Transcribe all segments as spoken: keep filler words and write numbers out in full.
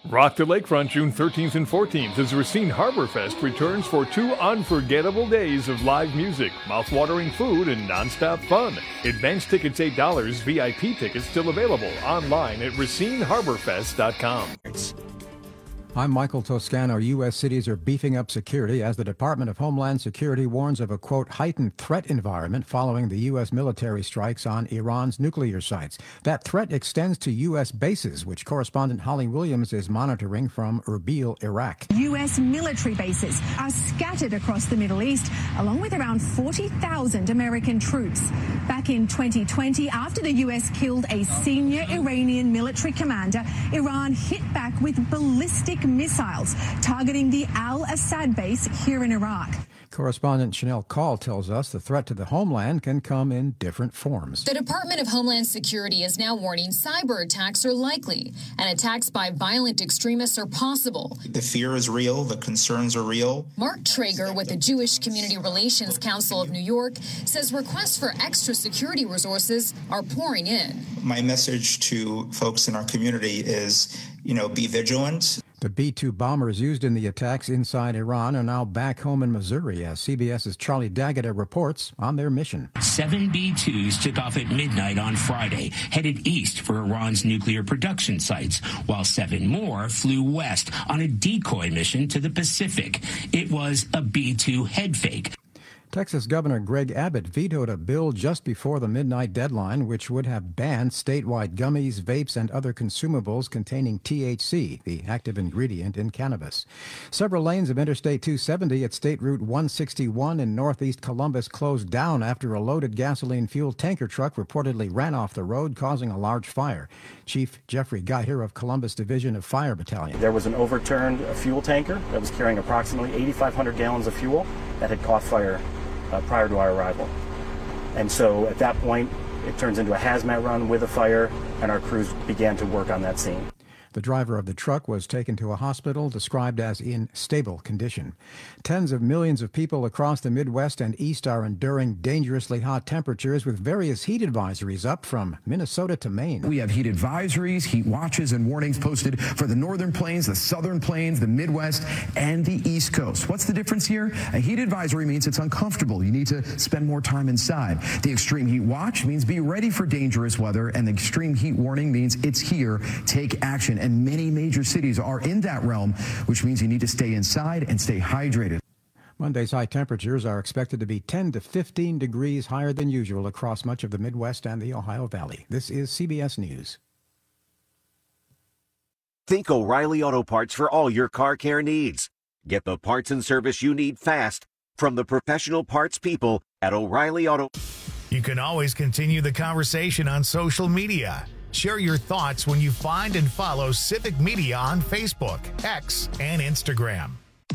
Rock the Lakefront June thirteenth and fourteenth as Racine Harbor Fest returns for two unforgettable days of live music, mouth-watering food, and nonstop fun. Advance tickets eight dollars, V I P tickets still available online at racine harbor fest dot com. I'm Michael Toscano. U S cities are beefing up security as the Department of Homeland Security warns of a, quote, heightened threat environment following the U S military strikes on Iran's nuclear sites. That threat extends to U S bases, which correspondent Holly Williams is monitoring from Erbil, Iraq. U S military bases are scattered across the Middle East, along with around forty thousand American troops. Back in twenty twenty, after the U S killed a senior Iranian military commander, Iran hit back with ballistic missiles targeting the Al-Assad base here in Iraq. Correspondent Chanel Call tells us the threat to the homeland can come in different forms. The Department of Homeland Security is now warning cyber attacks are likely, and attacks by violent extremists are possible. The fear is real. The concerns are real. Mark Traeger with the Jewish Community Relations Council of New York says requests for extra security resources are pouring in. My message to folks in our community is, you know, be vigilant. The B two bombers used in the attacks inside Iran are now back home in Missouri, as CBS's Charlie Daggett reports on their mission. Seven B twos took off at midnight on Friday, headed east for Iran's nuclear production sites, while seven more flew west on a decoy mission to the Pacific. It was a B two head fake. Texas Governor Greg Abbott vetoed a bill just before the midnight deadline which would have banned statewide gummies, vapes, and other consumables containing T H C, the active ingredient in cannabis. Several lanes of Interstate two seventy at State Route one sixty-one in northeast Columbus closed down after a loaded gasoline-fueled tanker truck reportedly ran off the road, causing a large fire. Chief Jeffrey Geiger of Columbus Division of Fire Battalion. There was an overturned fuel tanker that was carrying approximately eighty-five hundred gallons of fuel that had caught fire Uh, prior to our arrival. And so at that point, it turns into a hazmat run with a fire, and our crews began to work on that scene. The driver of the truck was taken to a hospital described as in stable condition. Tens of millions of people across the Midwest and East are enduring dangerously hot temperatures with various heat advisories up from Minnesota to Maine. We have heat advisories, heat watches, and warnings posted for the northern plains, the southern plains, the Midwest, and the East Coast. What's the difference here? A heat advisory means it's uncomfortable. You need to spend more time inside. The extreme heat watch means be ready for dangerous weather, and the extreme heat warning means it's here. Take action. And many major cities are in that realm, which means you need to stay inside and stay hydrated. Monday's high temperatures are expected to be ten to fifteen degrees higher than usual across much of the Midwest and the Ohio Valley. This is C B S News. Think O'Reilly Auto Parts for all your car care needs. Get the parts and service you need fast from the professional parts people at O'Reilly Auto. You can always continue the conversation on social media. Share your thoughts when you find and follow Civic Media on Facebook, X, and Instagram.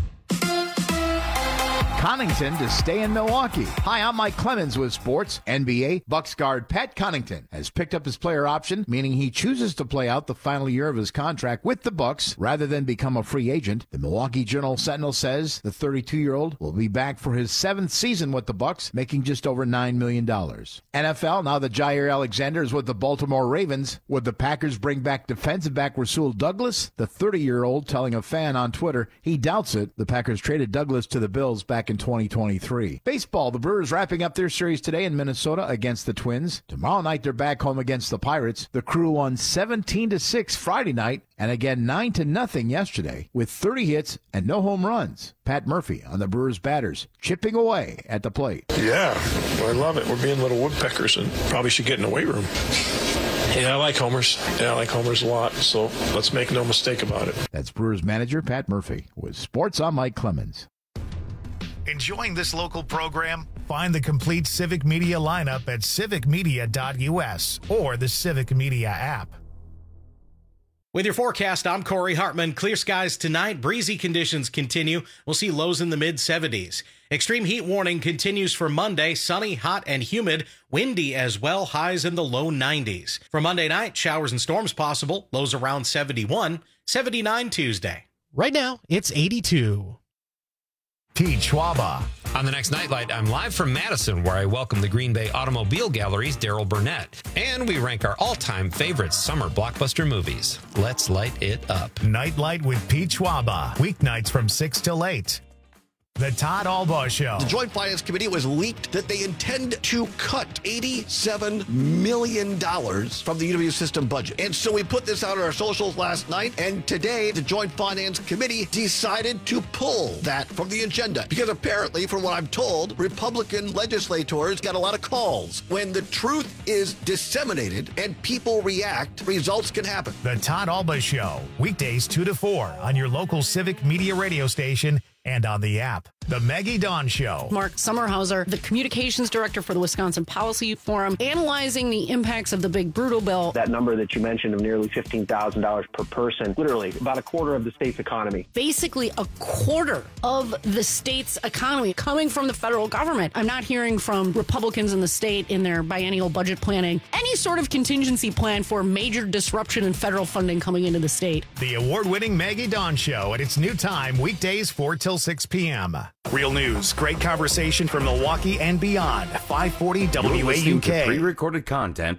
Connington to stay in Milwaukee. Hi, I'm Mike Clemens with sports. N B A Bucks guard Pat Connington has picked up his player option, meaning he chooses to play out the final year of his contract with the Bucks rather than become a free agent. The Milwaukee Journal-Sentinel says the thirty-two-year-old will be back for his seventh season with the Bucks, making just over nine million dollars. N F L, now that Jair Alexander is with the Baltimore Ravens. Would the Packers bring back defensive back Rasul Douglas? The thirty-year-old telling a fan on Twitter he doubts it. The Packers traded Douglas to the Bills back in twenty twenty-three. Baseball, the Brewers wrapping up their series today in Minnesota against the Twins. Tomorrow night they're back home against the Pirates. The Crew won seventeen to six Friday night and again nine to nothing yesterday with thirty hits and no home runs. Pat Murphy on the Brewers batters, chipping away at the plate. Yeah, I love it. We're being little woodpeckers and probably should get in the weight room. Yeah, I like homers. Yeah, I like homers a lot, so let's make no mistake about it. That's Brewers manager Pat Murphy. With sports, I'm Mike Clemens. Enjoying this local program? Find the complete Civic Media lineup at civic media dot u s or the Civic Media app. With your forecast, I'm Corey Hartman. Clear skies tonight. Breezy conditions continue. We'll see lows in the mid seventies. Extreme heat warning continues for Monday. Sunny, hot, and humid. Windy as well. Highs in the low nineties. For Monday night, showers and storms possible. Lows around seventy-one. seventy-nine Tuesday. Right now, it's eighty-two. Pete Schwaba. On the next Nightlight, I'm live from Madison, where I welcome the Green Bay Automobile Gallery's Daryl Burnett. And we rank our all-time favorite summer blockbuster movies. Let's light it up. Nightlight with Pete Schwaba. Weeknights from six till eight. The Todd Albaugh Show. The Joint Finance Committee was leaked that they intend to cut eighty-seven million dollars from the U W system budget. And so we put this out on our socials last night, and today the Joint Finance Committee decided to pull that from the agenda. Because apparently, from what I'm told, Republican legislators got a lot of calls. When the truth is disseminated and people react, results can happen. The Todd Albaugh Show. Weekdays two to four on your local Civic Media radio station and on the app. The Maggie Dawn Show. Mark Sommerhauser, the communications director for the Wisconsin Policy Forum, analyzing the impacts of the big brutal bill. That number that you mentioned of nearly fifteen thousand dollars per person, literally about a quarter of the state's economy. Basically a quarter of the state's economy coming from the federal government. I'm not hearing from Republicans in the state in their biennial budget planning any sort of contingency plan for major disruption in federal funding coming into the state. The award-winning Maggie Dawn Show at its new time, weekdays four till six p.m. Real news, great conversation from Milwaukee and beyond. five forty W A U K. Pre-recorded content.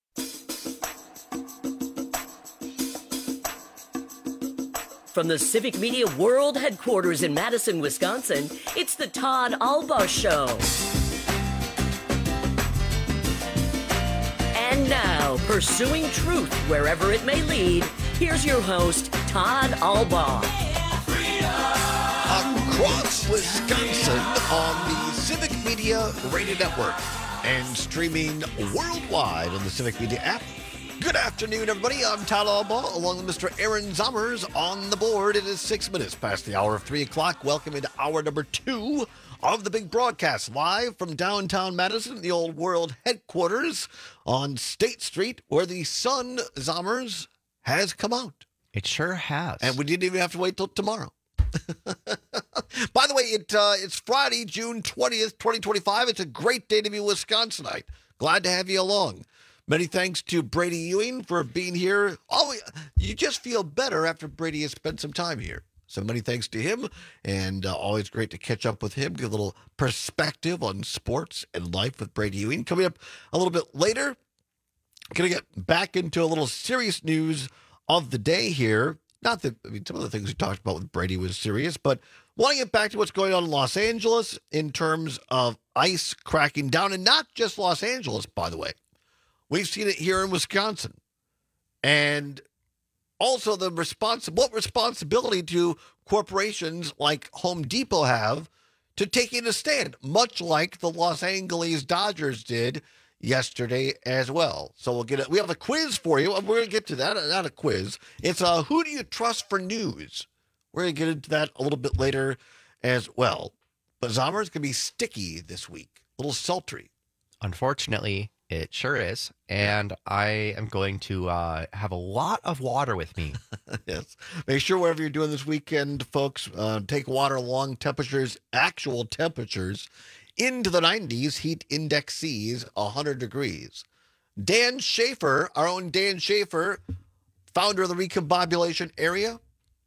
From the Civic Media World Headquarters in Madison, Wisconsin, it's the Todd Albaugh Show. And now, pursuing truth wherever it may lead, here's your host, Todd Albaugh. Across Wisconsin on the Civic Media Radio Network and streaming worldwide on the Civic Media app. Good afternoon, everybody. I'm Todd Albaugh, along with Mister Aaron Zommers on the board. It is six minutes past the hour of three o'clock. Welcome into hour number two of the big broadcast, live from downtown Madison, the old world headquarters on State Street, where the sun, Zommers, has come out. It sure has. And we didn't even have to wait till tomorrow. By the way, it uh, it's Friday, June twentieth, twenty twenty-five. It's a great day to be Wisconsinite. Glad to have you along. Many thanks to Brady Ewing for being here. Always, you just feel better after Brady has spent some time here. So many thanks to him, and uh, always great to catch up with him, give a little perspective on sports and life with Brady Ewing. Coming up a little bit later, going to get back into a little serious news of the day here. Not that, I mean, some of the things we talked about with Brady was serious, but want to get back to what's going on in Los Angeles in terms of ice cracking down, and not just Los Angeles, by the way. We've seen it here in Wisconsin. And also the respons- what responsibility do corporations like Home Depot have to taking a stand, much like the Los Angeles Dodgers did yesterday as well. So we'll get it. We have a quiz for you. We're going to get to that. Not a quiz. It's a who do you trust for news? We're going to get into that a little bit later as well. But Zommers is going to be sticky this week. A little sultry. Unfortunately, it sure is. And I am going to uh, have a lot of water with me. Yes. Make sure whatever you're doing this weekend, folks, uh, take water along. Temperatures, actual temperatures, into the nineties. Heat index sees one hundred degrees. Dan Schaefer, our own Dan Schaefer, founder of the Recombobulation Area,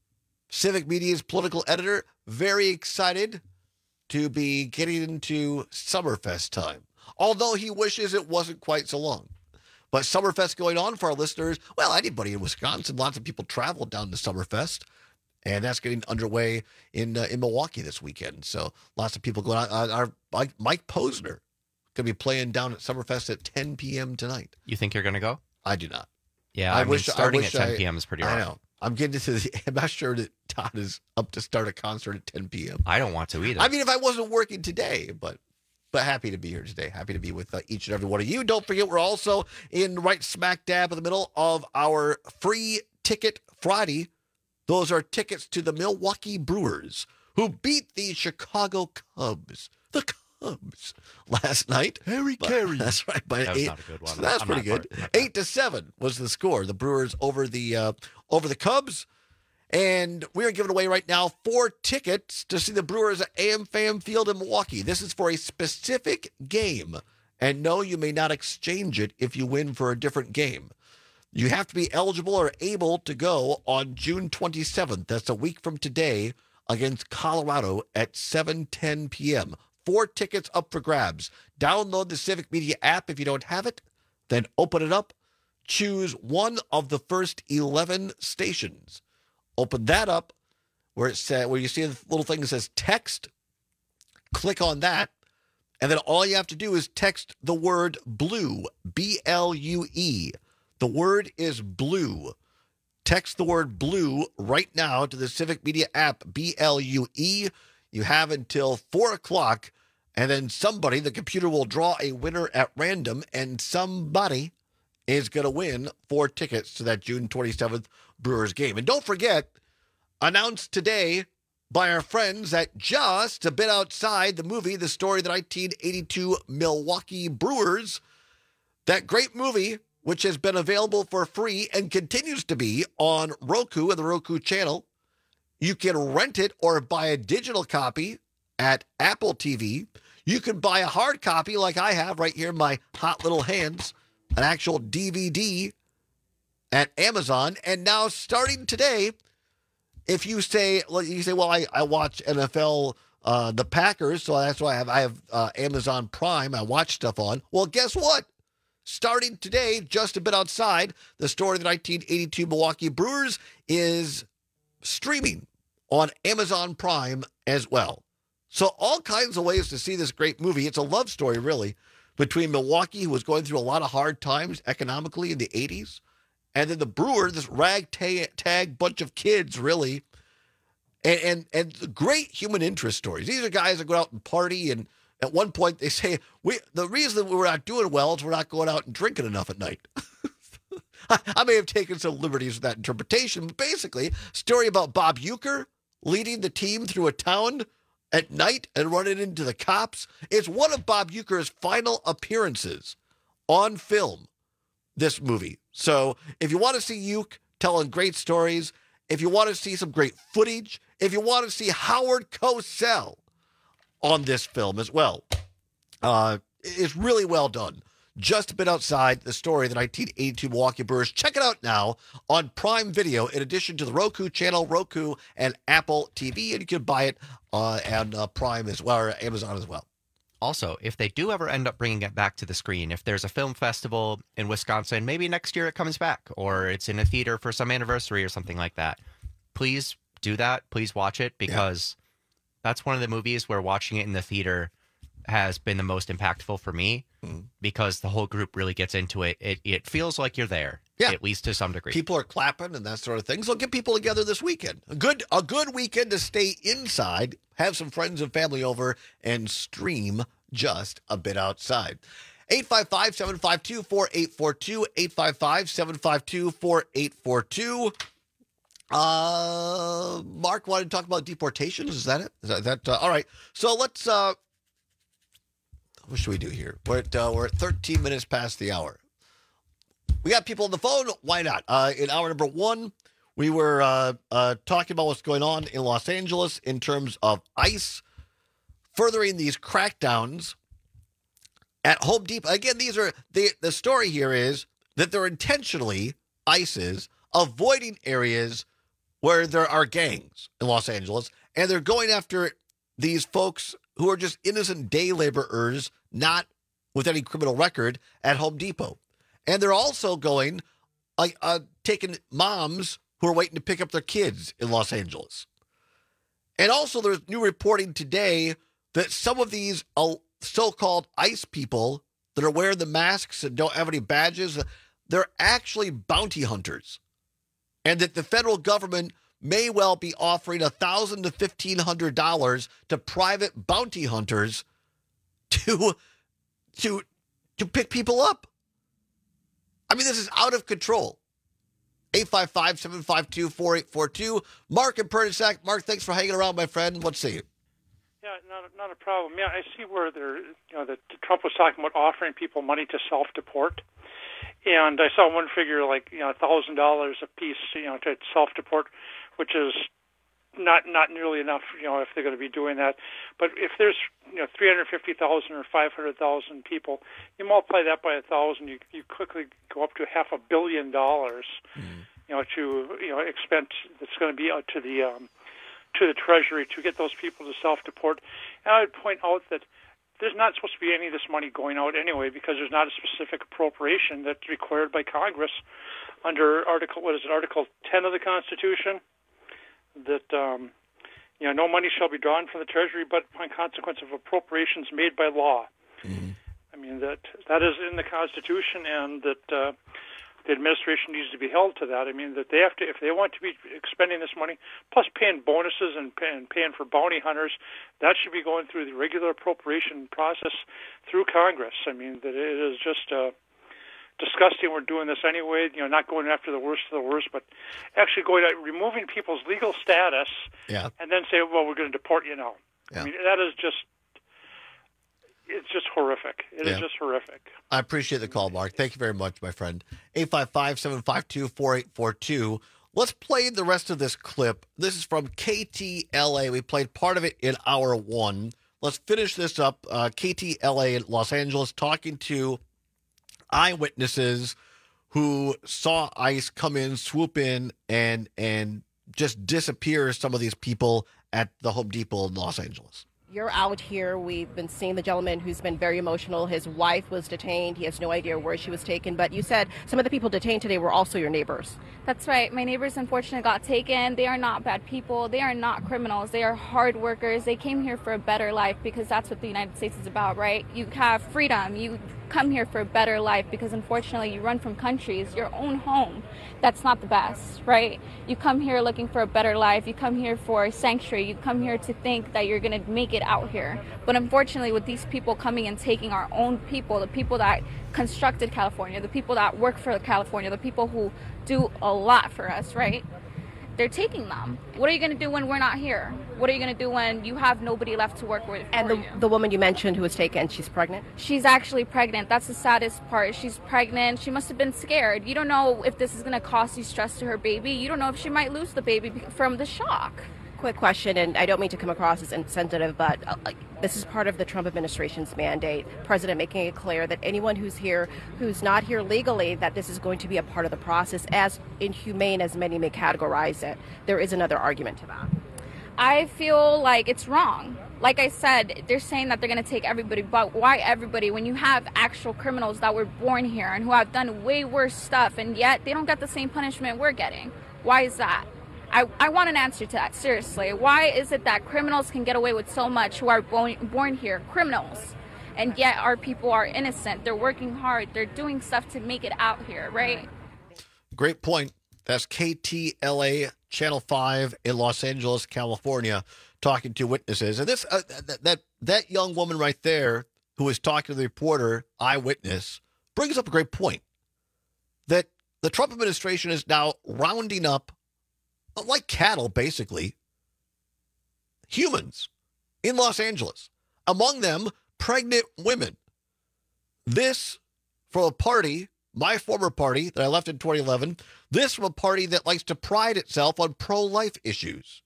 Civic Media's political editor, very excited to be getting into Summerfest time. Although he wishes it wasn't quite so long. But Summerfest going on for our listeners. Well, anybody in Wisconsin, lots of people travel down to Summerfest. And that's getting underway in uh, in Milwaukee this weekend. So lots of people going out. Uh, our Mike, Mike Posner going to be playing down at Summerfest at ten p.m. tonight. You think you're going to go? I do not. Yeah, I, I mean, wish starting I wish at ten p.m. is pretty rough. I know. I'm getting to the, I'm not sure that Todd is up to start a concert at ten p.m. I don't want to either. I mean, if I wasn't working today, but but happy to be here today. Happy to be with uh, each and every one of you. Don't forget, we're also in right smack dab in the middle of our free ticket Friday. Those are tickets to the Milwaukee Brewers, who beat the Chicago Cubs. The Cubs last night. Harry Carey. That's right. By that was eight, not a good one. So that's I'm pretty good. Eight to seven was the score. The Brewers over the uh, over the Cubs. And we are giving away right now four tickets to see the Brewers at A M Pham Field in Milwaukee. This is for a specific game. And no, you may not exchange it if you win for a different game. You have to be eligible or able to go on June twenty-seventh. That's a week from today against Colorado at seven ten p.m. Four tickets up for grabs. Download the Civic Media app if you don't have it. Then open it up. Choose one of the first eleven stations. Open that up where it says, where you see the little thing that says text. Click on that. And then all you have to do is text the word blue, B L U E. The word is blue. Text the word blue right now to the Civic Media app, B L U E. You have until four o'clock, and then somebody, the computer will draw a winner at random, and somebody is going to win four tickets to that June twenty-seventh Brewers game. And don't forget, announced today by our friends at Just a Bit Outside, the movie, the story of the nineteen eighty-two Milwaukee Brewers. That great movie, which has been available for free and continues to be on Roku and the Roku channel. You can rent it or buy a digital copy at Apple T V. You can buy a hard copy like I have right here in my hot little hands, an actual D V D at Amazon. And now starting today, if you say, you say, well, I, I watch N F L, uh, the Packers, so that's why I have, I have uh, Amazon Prime. I watch stuff on. Well, guess what? Starting today, Just a Bit Outside, the story of the nineteen eighty-two Milwaukee Brewers is streaming on Amazon Prime as well. So all kinds of ways to see this great movie. It's a love story, really, between Milwaukee, who was going through a lot of hard times economically in the eighties, and then the Brewers, this ragtag bunch of kids, really, and, and, and great human interest stories. These are guys that go out and party, and at one point they say, we the reason that we're not doing well is we're not going out and drinking enough at night. I, I may have taken some liberties with that interpretation, but basically, story about Bob Uecker leading the team through a town at night and running into the cops. It's one of Bob Uecker's final appearances on film, this movie. So if you want to see Ueck telling great stories, if you want to see some great footage, if you want to see Howard Cosell on this film as well, uh, it's really well done. Just a Bit Outside, the story of the nineteen eighty-two Milwaukee Brewers. Check it out now on Prime Video, in addition to the Roku channel, Roku, and Apple T V. And you can buy it uh, on uh, Prime as well, or Amazon as well. Also, if they do ever end up bringing it back to the screen, if there's a film festival in Wisconsin, maybe next year it comes back, or it's in a theater for some anniversary or something like that, please do that. Please watch it, because yeah. that's one of the movies where watching it in the theater has been the most impactful for me, mm. because the whole group really gets into it. It it feels like you're there, yeah. at least to some degree. People are clapping and that sort of thing. So get people together this weekend. A good a good weekend to stay inside, have some friends and family over, and stream Just a Bit Outside. eight five five, seven five two, four eight four two, eight five five, seven five two, four eight four two. Uh, Mark wanted to talk about deportations. Is that it? Is that, that uh, all right. So let's... Uh, What should we do here? We're at, uh, we're at thirteen minutes past the hour. We got people on the phone. Why not? Uh, in hour number one, we were uh, uh, talking about what's going on in Los Angeles in terms of ICE furthering these crackdowns at Home Depot. Again, these are the the story here is that they're intentionally, ICE is, avoiding areas where there are gangs in Los Angeles, and they're going after these folks who are just innocent day laborers, not with any criminal record, at Home Depot. And they're also going, like, uh, taking moms who are waiting to pick up their kids in Los Angeles. And also there's new reporting today that some of these uh, so-called ICE people that are wearing the masks and don't have any badges, they're actually bounty hunters. And that the federal government may well be offering one thousand dollars to fifteen hundred dollars to private bounty hunters to, to, to pick people up. I mean, this is out of control. eight five five, seven five two, four eight four two. Mark and Pernisac. Mark, thanks for hanging around, my friend. Let's see you. Yeah, not a, not a problem. Yeah, I see where there, you know, that Trump was talking about offering people money to self-deport. And I saw one figure like, you know, one thousand dollars a piece, you know, to self-deport, which is not not nearly enough, you know, if they're going to be doing that. But if there's, you know, three hundred fifty thousand or five hundred thousand people, you multiply that by one thousand, you you quickly go up to half a billion dollars, mm-hmm. you know, to, you know, expense that's going to be out to the um, to the Treasury to get those people to self-deport. And I would point out that there's not supposed to be any of this money going out anyway, because there's not a specific appropriation that's required by Congress under Article, what is it, Article ten of the Constitution, that um, you know, no money shall be drawn from the Treasury but upon consequence of appropriations made by law. Mm-hmm. I mean, that that is in the Constitution, and that uh, the administration needs to be held to that. I mean, that they have to, if they want to be expending this money, plus paying bonuses and paying, paying for bounty hunters, that should be going through the regular appropriation process through Congress. I mean, that it is just uh, disgusting. We're doing this anyway, you know, not going after the worst of the worst, but actually going at removing people's legal status, yeah. and then say, well, we're going to deport you now. Yeah. I mean, that is just, it's just horrific. It yeah. is just horrific. I appreciate the call, Mark. Thank you very much, my friend. eight five five, seven five two, four eight four two. Let's play the rest of this clip. This is from K T L A. We played part of it in hour one. Let's finish this up. Uh, K T L A in Los Angeles talking to eyewitnesses who saw ICE come in, swoop in, and and just disappear some of these people at the Home Depot in Los Angeles. You're out here. We've been seeing the gentleman who's been very emotional. His wife was detained. He has no idea where she was taken. But you said some of the people detained today were also your neighbors. That's right. My neighbors, unfortunately, got taken. They are not bad people. They are not criminals. They are hard workers. They came here for a better life, because that's what the United States is about, right? You have freedom. You come here for a better life, because unfortunately you run from countries, your own home. That's not the best, right? You come here looking for a better life. You come here for sanctuary. You come here to think that you're going to make it out here. But unfortunately, with these people coming and taking our own people, the people that constructed California, the people that work for California, the people who do a lot for us, right? They're taking them. What are you going to do when we're not here? What are you going to do when you have nobody left to work with? And the, the woman you mentioned who was taken, she's pregnant? She's actually pregnant. That's the saddest part. She's pregnant. She must have been scared. You don't know if this is going to cause you stress to her baby. You don't know if she might lose the baby from the shock. Quick question, and I don't mean to come across as insensitive, but uh, like, this is part of the Trump administration's mandate. President making it clear that anyone who's here, who's not here legally, that this is going to be a part of the process, as inhumane as many may categorize it. There is another argument to that. I feel like it's wrong. Like I said, they're saying that they're going to take everybody, but why everybody when you have actual criminals that were born here and who have done way worse stuff, and yet they don't get the same punishment we're getting? Why is that? I, I want an answer to that, seriously. Why is it that criminals can get away with so much who are born, born here, criminals, and yet our people are innocent? They're working hard. They're doing stuff to make it out here, right? Great point. That's K T L A Channel five in Los Angeles, California, talking to witnesses. And this uh, that, that that young woman right there who was talking to the reporter, eyewitness, brings up a great point. That the Trump administration is now rounding up, like cattle, basically, humans in Los Angeles. Among them, pregnant women. This from a party, my former party that I left in twenty eleven, this from a party that likes to pride itself on pro-life issues.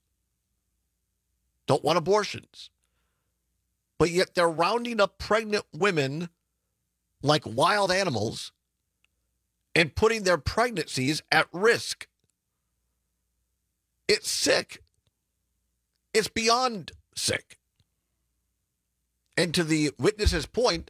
Don't want abortions. But yet they're rounding up pregnant women like wild animals and putting their pregnancies at risk. It's sick. It's beyond sick. And to the witness's point,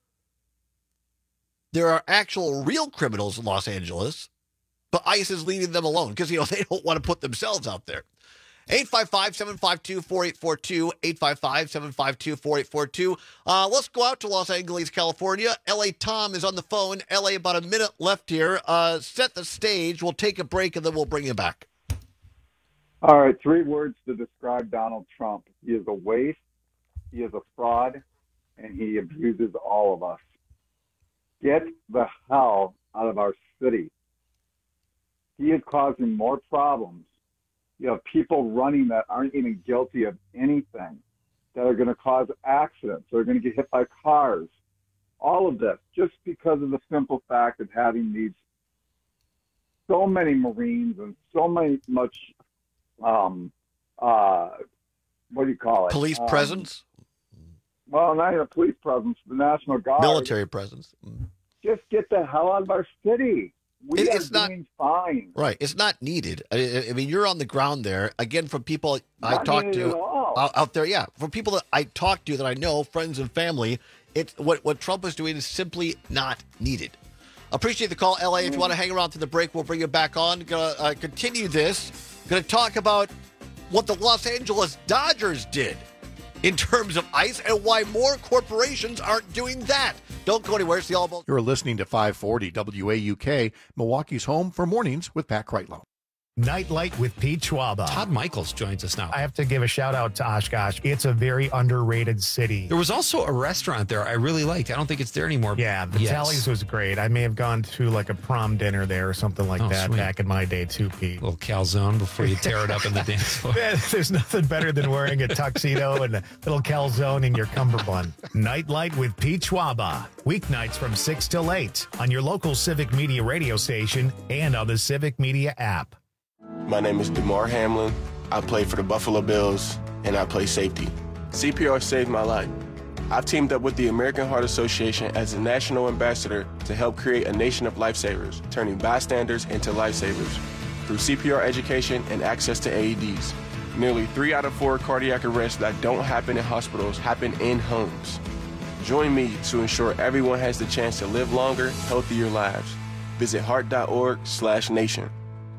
there are actual real criminals in Los Angeles, but ICE is leaving them alone because, you know, they don't want to put themselves out there. eight five five, seven five two, four eight four two, eight five five, seven five two, four eight four two. Uh, let's go out to Los Angeles, California. L A Tom is on the phone. L A, about a minute left here. Uh, set the stage. We'll take a break, and then we'll bring you back. All right, three words to describe Donald Trump. He is a waste, he is a fraud, and he abuses all of us. Get the hell out of our city. He is causing more problems. You have people running that aren't even guilty of anything, that are going to cause accidents, that are going to get hit by cars. All of this, just because of the simple fact of having these so many Marines and so many much Um, uh, what do you call it? Police um, presence? Well, not even a police presence, the National Guard. Military presence. Just get the hell out of our city. We It- are it's not- doing fine. Right. It's not needed. I, I mean, you're on the ground there. Again, from people I Not talk needed to at all. out, out there, yeah. From people that I talk to that I know, friends and family, it's what, what Trump is doing is simply not needed. Appreciate the call, L A. If you want to hang around to the break, we'll bring you back on. Gonna uh, continue this. Gonna talk about what the Los Angeles Dodgers did in terms of ICE and why more corporations aren't doing that. Don't go anywhere. It's the All About. You're listening to five forty W A U K, Milwaukee's home for mornings with Pat Kreitlow. Nightlight with Pete Schwaba. Todd Michaels joins us now. I have to give a shout out to Oshkosh. It's a very underrated city. There was also a restaurant there I really liked. I don't think it's there anymore. Yeah, the Yes. Tallies was great. I may have gone to like a prom dinner there or something like Oh, that sweet. back in my day too, Pete. A little calzone before you tear it up in the dance floor. Man, there's nothing better than wearing a tuxedo and a little calzone in your cummerbund. Nightlight with Pete Schwaba. Weeknights from six till eight on your local Civic Media radio station and on the Civic Media app. My name is DeMar Hamlin. I play for the Buffalo Bills, and I play safety. C P R saved my life. I've teamed up with the American Heart Association as a national ambassador to help create a nation of lifesavers, turning bystanders into lifesavers through C P R education and access to A E Ds. Nearly three out of four cardiac arrests that don't happen in hospitals happen in homes. Join me to ensure everyone has the chance to live longer, healthier lives. Visit heart.org slash nation.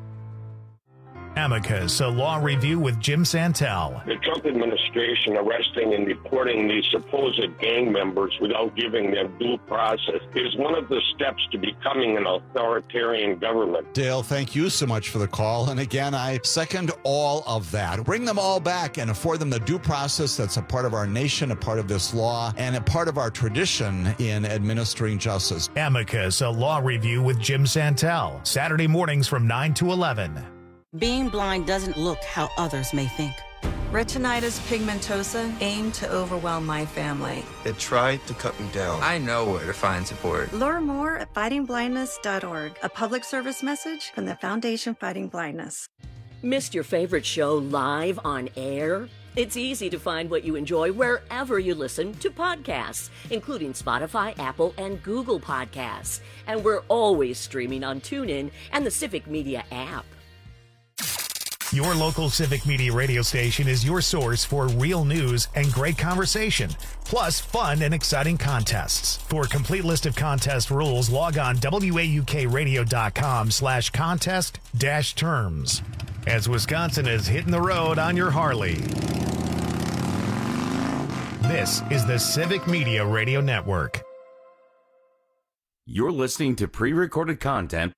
Amicus, a law review with Jim Santel. The Trump administration arresting and deporting these supposed gang members without giving them due process is one of the steps to becoming an authoritarian government. Dale, thank you so much for the call. And again, I second all of that. Bring them all back and afford them the due process that's a part of our nation, a part of this law, and a part of our tradition in administering justice. Amicus, a law review with Jim Santel. Saturday mornings from nine to eleven. Being blind doesn't look how others may think. Retinitis pigmentosa aimed to overwhelm my family. It tried to cut me down. I know where to find support. Learn more at fighting blindness dot org, a public service message from the Foundation Fighting Blindness. Missed your favorite show live on air? It's easy to find what you enjoy wherever you listen to podcasts, including Spotify, Apple, and Google Podcasts. And we're always streaming on TuneIn and the Civic Media app. Your local Civic Media radio station is your source for real news and great conversation, plus fun and exciting contests. For a complete list of contest rules, log on W A U K radio dot com slash contest dash terms. As Wisconsin is hitting the road on your Harley. This is the Civic Media Radio Network. You're listening to pre-recorded content.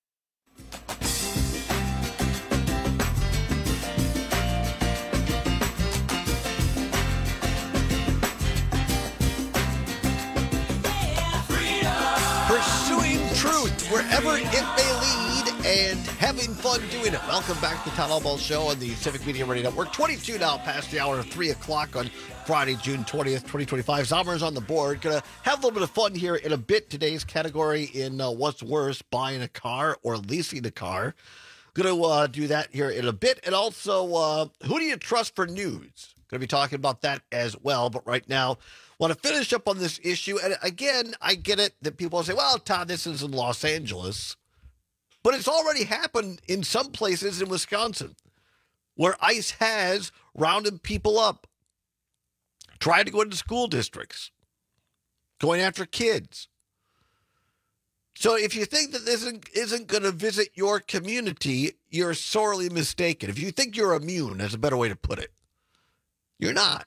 Pursuing truth wherever it may lead and having fun doing it. Welcome back to the Town Hall Ball Show on the Civic Media Radio Network. twenty-two now past the hour of three o'clock on Friday, June twentieth, twenty twenty-five. Zomer's on the board. Going to have a little bit of fun here in a bit. Today's category in uh, What's Worse, buying a car or leasing a car. Going to uh, do that here in a bit. And also, uh, who do you trust for news? Going to be talking about that as well. But right now, want to finish up on this issue. And again, I get it that people say, well, Todd, this is in Los Angeles. But it's already happened in some places in Wisconsin where ICE has rounded people up, trying to go into school districts, going after kids. So if you think that this isn't, isn't going to visit your community, you're sorely mistaken. If you think you're immune, that's a better way to put it. You're not.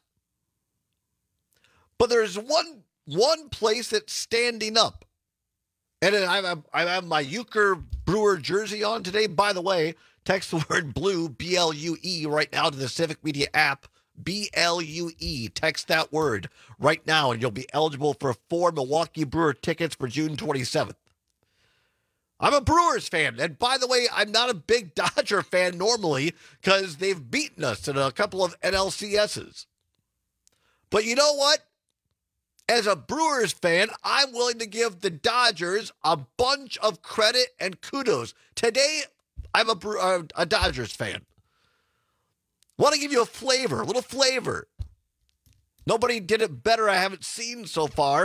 But there's one one place that's standing up. And I have, I have my Euchre Brewer jersey on today. By the way, text the word blue, B L U E, right now to the Civic Media app. B L U E. Text that word right now, and you'll be eligible for four Milwaukee Brewer tickets for June twenty-seventh. I'm a Brewers fan. And by the way, I'm not a big Dodger fan normally because they've beaten us in a couple of N L C S's. But you know what? As a Brewers fan, I'm willing to give the Dodgers a bunch of credit and kudos. Today, I'm a, uh, a Dodgers fan. Want to give you a flavor, a little flavor. Nobody did it better I haven't seen so far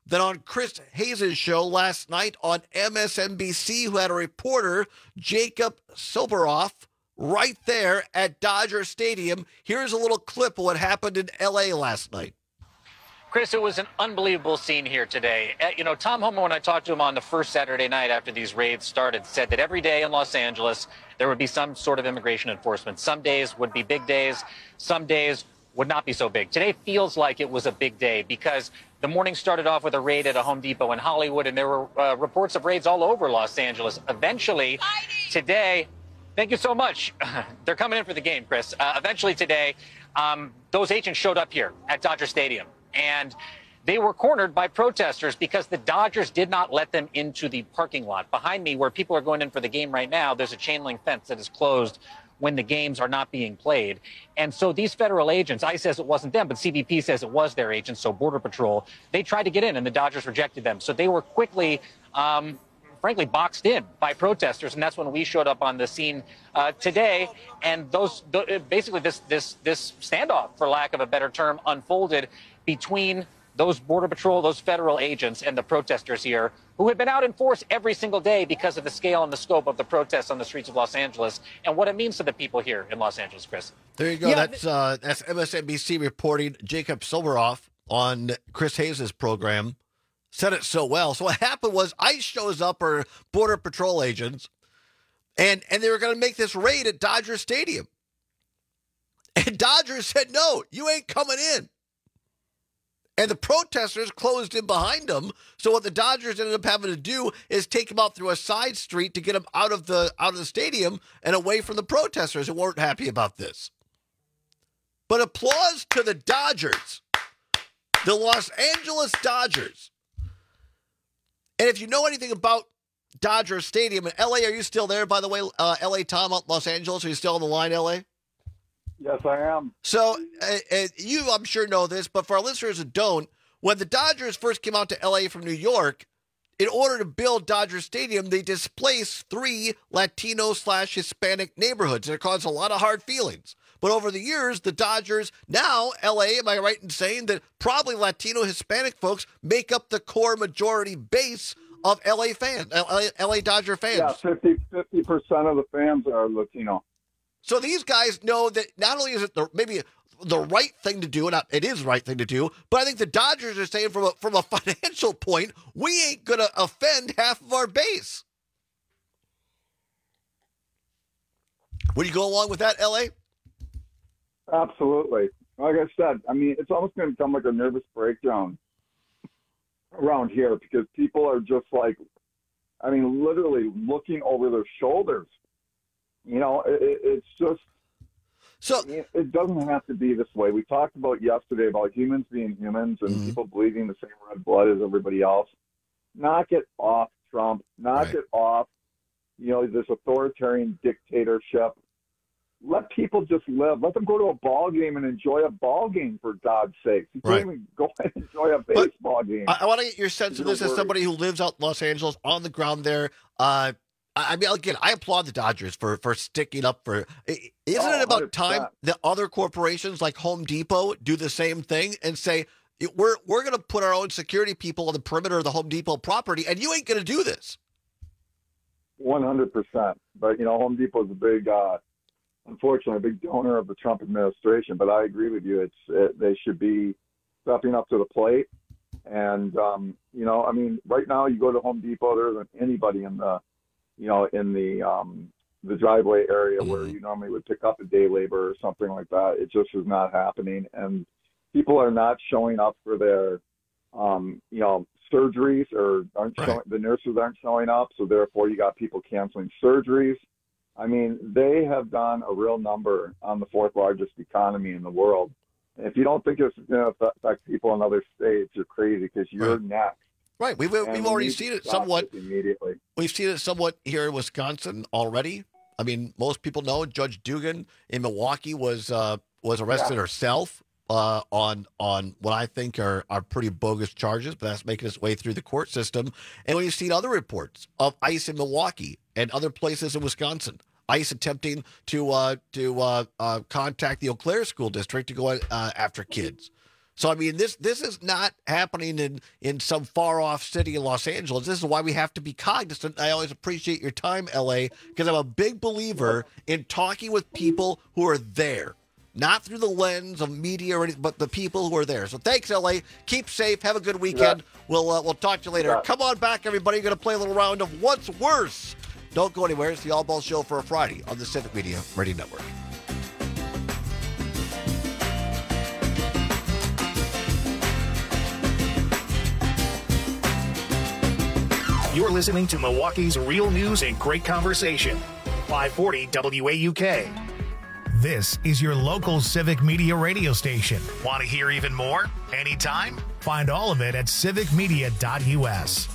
than on Chris Hayes' show last night on M S N B C, who had a reporter, Jacob Silberoff, right there at Dodger Stadium. Here's a little clip of what happened in L A last night. Chris, it was an unbelievable scene here today. Uh, you know, Tom Homer, when I talked to him on the first Saturday night after these raids started, said that every day in Los Angeles, there would be some sort of immigration enforcement. Some days would be big days. Some days would not be so big. Today feels like it was a big day because the morning started off with a raid at a Home Depot in Hollywood, and there were uh, reports of raids all over Los Angeles. Eventually, today, thank you so much. They're coming in for the game, Chris. Uh, eventually today, um, those agents showed up here at Dodger Stadium, and they were cornered by protesters because the Dodgers did not let them into the parking lot. Behind me, where people are going in for the game right now, there's a chain link fence that is closed when the games are not being played. And so these federal agents, ICE says it wasn't them, but C B P says it was their agents, so Border Patrol, they tried to get in, and the Dodgers rejected them. So they were quickly, um, frankly, boxed in by protesters, and that's when we showed up on the scene uh, today. And those, th- basically, this this this standoff, for lack of a better term, unfolded between those Border Patrol, those federal agents, and the protesters here, who had been out in force every single day because of the scale and the scope of the protests on the streets of Los Angeles and what it means to the people here in Los Angeles, Chris. There you go. Yeah, that's uh, that's M S N B C reporting. Jacob Silberoff on Chris Hayes' program said it so well. So what happened was ICE shows up, or Border Patrol agents, and, and they were going to make this raid at Dodger Stadium. And Dodgers said, no, you ain't coming in. And the protesters closed in behind them. So what the Dodgers ended up having to do is take him out through a side street to get him out of the out of the stadium and away from the protesters who weren't happy about this. But applause to the Dodgers, the Los Angeles Dodgers. And if you know anything about Dodger Stadium in L A, are you still there, by the way, uh, L A, Tom, out in Los Angeles? Are you still on the line, L A? Yes, I am. So uh, uh, you, I'm sure, know this, but for our listeners who don't, when the Dodgers first came out to L A from New York, in order to build Dodger Stadium, they displaced three Latino slash Hispanic neighborhoods, and it caused a lot of hard feelings. But over the years, the Dodgers, now L A, am I right in saying that probably Latino Hispanic folks make up the core majority base of L A fans, L A, L A Dodger fans? Yeah, fifty percent of the fans are Latino. So these guys know that not only is it the, maybe the right thing to do, and it is the right thing to do, but I think the Dodgers are saying from a, from a financial point, we ain't going to offend half of our base. Would you go along with that, L A? Absolutely. Like I said, I mean, it's almost going to become like a nervous breakdown around here because people are just like, I mean, literally looking over their shoulders. You know, it, it's just, so it doesn't have to be this way. We talked about yesterday about humans being humans and mm-hmm. people bleeding the same red blood as everybody else. Knock it off, Trump. Knock right. it off, you know, this authoritarian dictatorship. Let people just live. Let them go to a ball game and enjoy a ball game, for God's sake. You right. can't even go and enjoy a baseball but game. I, I want to get your sense of this as somebody who lives out in Los Angeles, on the ground there. Uh, I mean, again, I applaud the Dodgers for, for sticking up for. Isn't oh, it about time that other corporations like Home Depot do the same thing and say, we're we're going to put our own security people on the perimeter of the Home Depot property, and you ain't going to do this? one hundred percent. But, you know, Home Depot is a big, uh, unfortunately, a big donor of the Trump administration. But I agree with you. It's it, they should be stepping up to the plate. And, um, you know, I mean, right now you go to Home Depot, there isn't anybody in the, you know, in the um, the driveway area where you normally would pick up a day labor or something like that. It just is not happening. And people are not showing up for their, um, you know, surgeries or aren't right. showing, the nurses aren't showing up. So therefore you got people canceling surgeries. I mean, they have done a real number on the fourth largest economy in the world. And if you don't think it's going to affect people in other states, you're crazy because you're right. next. Right, we've we've and already we seen it somewhat. It immediately, we've seen it somewhat here in Wisconsin already. I mean, most people know Judge Dugan in Milwaukee was uh, was arrested yeah. herself uh, on on what I think are are pretty bogus charges, but that's making its way through the court system. And we've seen other reports of ICE in Milwaukee and other places in Wisconsin, ICE attempting to uh, to uh, uh, contact the Eau Claire School District to go uh, after kids. So, I mean, this this is not happening in, in some far-off city in Los Angeles. This is why we have to be cognizant. I always appreciate your time, L A, because I'm a big believer in talking with people who are there. Not through the lens of media or anything, but the people who are there. So thanks, L A. Keep safe. Have a good weekend. Yeah. We'll uh, we'll talk to you later. Yeah. Come on back, everybody. You're going to play a little round of What's Worse. Don't go anywhere. It's the All Ball Show for a Friday on the Civic Media Radio Network. You're listening to Milwaukee's Real News and Great Conversation. five forty W A U K. This is your local Civic Media radio station. Want to hear even more? Anytime? Find all of it at civic media dot U S.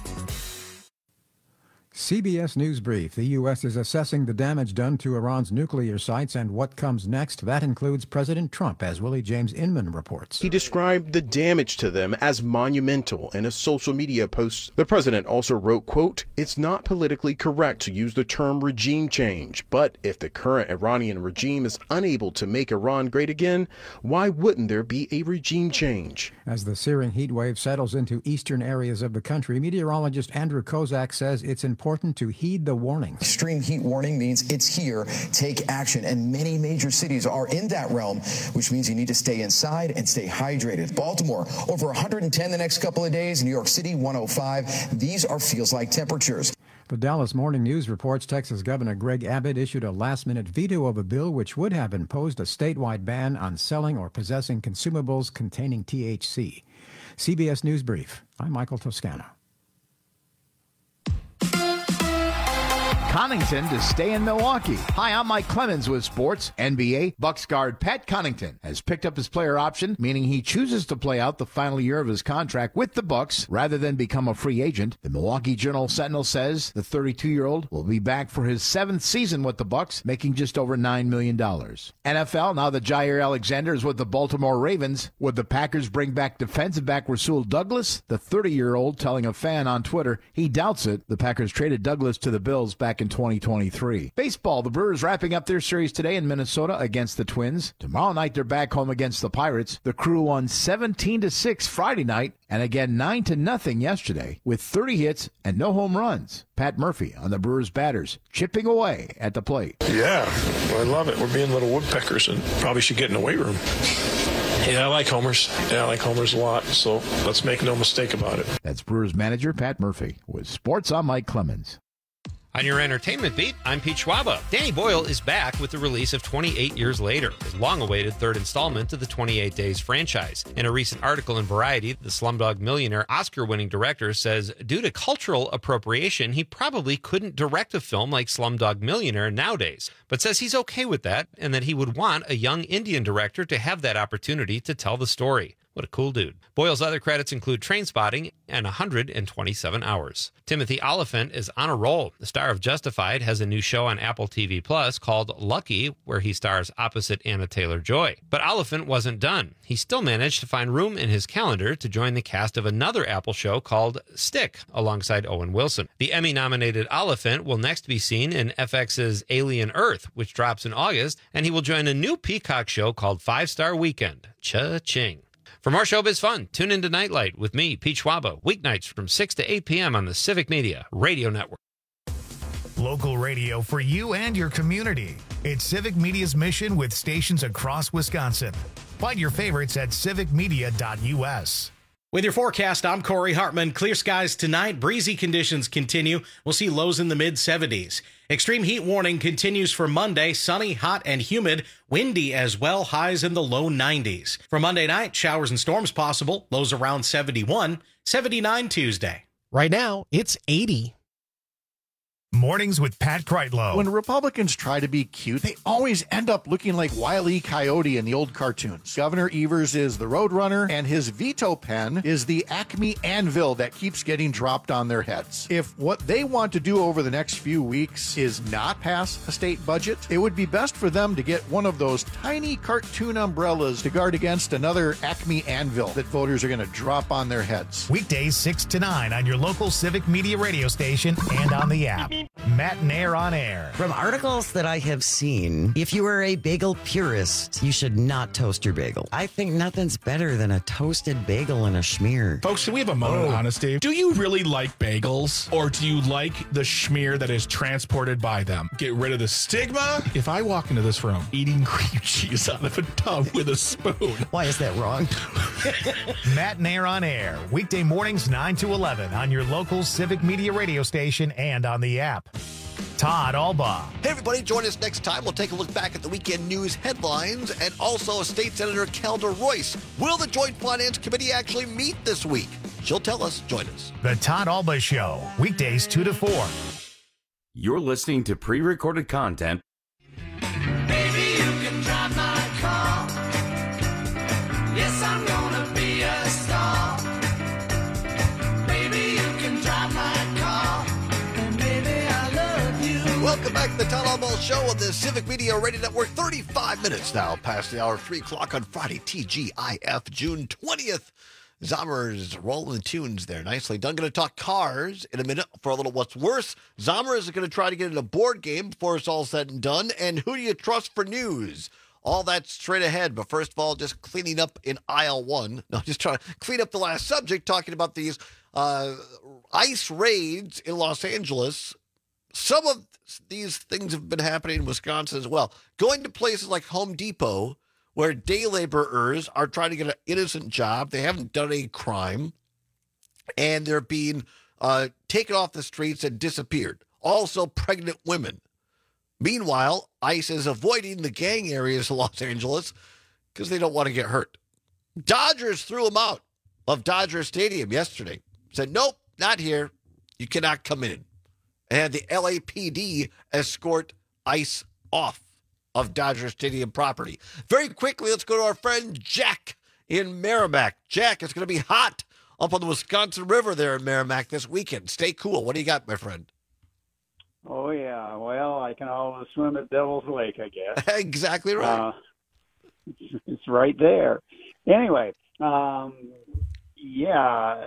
C B S News Brief. The U S is assessing the damage done to Iran's nuclear sites and what comes next. That includes President Trump, as Willie James Inman reports. He described the damage to them as monumental in a social media post. The president also wrote, quote, "It's not politically correct to use the term regime change, but if the current Iranian regime is unable to make Iran great again, why wouldn't there be a regime change?" As the searing heat wave settles into eastern areas of the country, meteorologist Andrew Kozak says it's important important to heed the warning. Extreme heat warning means it's here. Take action. And many major cities are in that realm, which means you need to stay inside and stay hydrated. Baltimore, over one hundred ten the next couple of days. New York City, one oh five. These are feels-like temperatures. The Dallas Morning News reports Texas Governor Greg Abbott issued a last-minute veto of a bill which would have imposed a statewide ban on selling or possessing consumables containing T H C. C B S News Brief. I'm Michael Toscano. Connington to stay in Milwaukee. Hi, I'm Mike Clemens with sports. N B A Bucks guard Pat Connington has picked up his player option, meaning he chooses to play out the final year of his contract with the Bucks rather than become a free agent. The Milwaukee Journal-Sentinel says the thirty-two-year-old will be back for his seventh season with the Bucks, making just over nine million dollars. N F L, now that Jair Alexander is with the Baltimore Ravens. Would the Packers bring back defensive back Rasul Douglas? The thirty-year-old telling a fan on Twitter he doubts it. The Packers traded Douglas to the Bills back in twenty twenty-three. Baseball, the Brewers wrapping up their series today in Minnesota against the Twins. Tomorrow night they're back home against the Pirates. The Crew won seventeen to six Friday night and again nine to nothing yesterday with thirty hits and no home runs. Pat Murphy on the Brewers batters, chipping away at the plate. Yeah, I love it. We're being little woodpeckers and probably should get in the weight room. Yeah, I like homers. Yeah, I like homers a lot, so let's make no mistake about it. That's Brewers manager Pat Murphy. With sports, I'm Mike Clemens. On your entertainment beat, I'm Pete Schwaba. Danny Boyle is back with the release of twenty-eight Years Later, his long-awaited third installment to the twenty-eight Days franchise. In a recent article in Variety, the Slumdog Millionaire Oscar-winning director says due to cultural appropriation, he probably couldn't direct a film like Slumdog Millionaire nowadays, but says he's okay with that and that he would want a young Indian director to have that opportunity to tell the story. What a cool dude. Boyle's other credits include Trainspotting and one hundred twenty-seven hours. Timothy Olyphant is on a roll. The star of Justified has a new show on Apple T V Plus called Lucky, where he stars opposite Anna Taylor-Joy. But Olyphant wasn't done. He still managed to find room in his calendar to join the cast of another Apple show called Stick, alongside Owen Wilson. The Emmy-nominated Olyphant will next be seen in F X's Alien Earth, which drops in August, and he will join a new Peacock show called Five Star Weekend. Cha-ching. For more showbiz fun, tune into Nightlight with me, Pete Schwaba, weeknights from six to eight p.m. on the Civic Media Radio Network. Local radio for you and your community. It's Civic Media's mission with stations across Wisconsin. Find your favorites at civic media dot U S. With your forecast, I'm Corey Hartman. Clear skies tonight. Breezy conditions continue. We'll see lows in the mid seventies. Extreme heat warning continues for Monday. Sunny, hot, and humid. Windy as well. Highs in the low nineties. For Monday night, showers and storms possible. Lows around seventy-one. seventy-nine Tuesday. Right now, it's eighty. Mornings with Pat Kreitlow. When Republicans try to be cute, they always end up looking like Wile E. Coyote in the old cartoons. Governor Evers is the Roadrunner, and his veto pen is the Acme anvil that keeps getting dropped on their heads. If what they want to do over the next few weeks is not pass a state budget, it would be best for them to get one of those tiny cartoon umbrellas to guard against another Acme anvil that voters are going to drop on their heads. Weekdays six to nine on your local Civic Media radio station and on the app. Matt Nair on air. From articles that I have seen, if you are a bagel purist, you should not toast your bagel. I think nothing's better than a toasted bagel and a schmear. Folks, can we have a moment Oh. of honesty? Do you really like bagels, or do you like the schmear that is transported by them? Get rid of the stigma. If I walk into this room eating cream cheese out of a tub with a spoon. Why is that wrong? Matt Nair on air. Weekday mornings nine to eleven on your local Civic Media radio station and on the app. Todd Albaugh. Hey, everybody, join us next time. We'll take a look back at the weekend news headlines and also State Senator Calder Royce. Will the Joint Finance Committee actually meet this week? She'll tell us. Join us. The Todd Albaugh Show. Weekdays two to four. You're listening to pre-recorded content. Baby, you can drive my car. Yes, I'm gonna be a star. Baby, you can drive my car. And baby, I love you. Welcome back to the Todd Albaugh Show on the Civic Media Radio Network. thirty-five minutes now past the hour, three o'clock on Friday, T G I F, June twentieth. Zomer's rolling the tunes there nicely done. Going to talk cars in a minute for a little what's worse. Zomer is going to try to get in a board game before it's all said and done. And who do you trust for news? All that straight ahead. But first of all, just cleaning up in aisle one. No, just trying to clean up the last subject, talking about these uh, ICE raids in Los Angeles. Some of these things have been happening in Wisconsin as well. Going to places like Home Depot, where day laborers are trying to get an innocent job. They haven't done any crime, and they're being uh, taken off the streets and disappeared. Also, pregnant women. Meanwhile, ICE is avoiding the gang areas of Los Angeles because they don't want to get hurt. Dodgers threw them out of Dodger Stadium yesterday. Said, nope, not here. You cannot come in. And had the L A P D escort ICE off of Dodger Stadium property. Very quickly, let's go to our friend Jack in Merrimack. Jack, it's going to be hot up on the Wisconsin River there in Merrimack this weekend. Stay cool. What do you got, my friend? Oh, yeah. Well, I can always swim at Devil's Lake, I guess. Exactly right. Uh, it's right there. Anyway, um, yeah.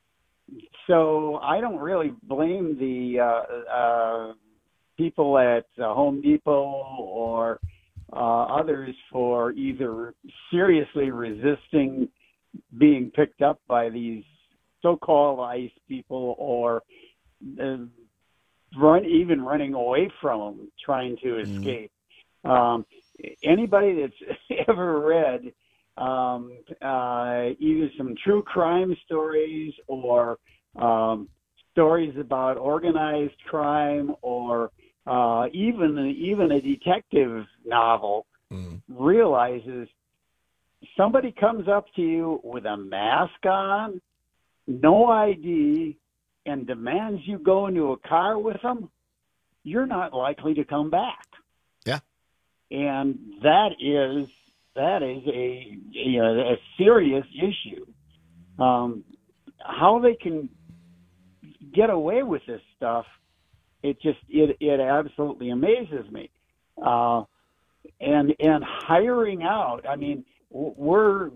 So I don't really blame the uh, uh, people at uh, Home Depot or uh, others for either seriously resisting being picked up by these so-called ICE people or uh, run even running away from them, trying to escape. Mm. Um, anybody that's ever read um, uh, either some true crime stories or um, stories about organized crime or uh, even even a detective novel mm. realizes somebody comes up to you with a mask on, no I D, and demands you go into a car with them, you're not likely to come back. Yeah. And that is that is a a, a serious issue. Um, how they can get away with this stuff, it just it it absolutely amazes me. Uh, and and hiring out, I mean, we're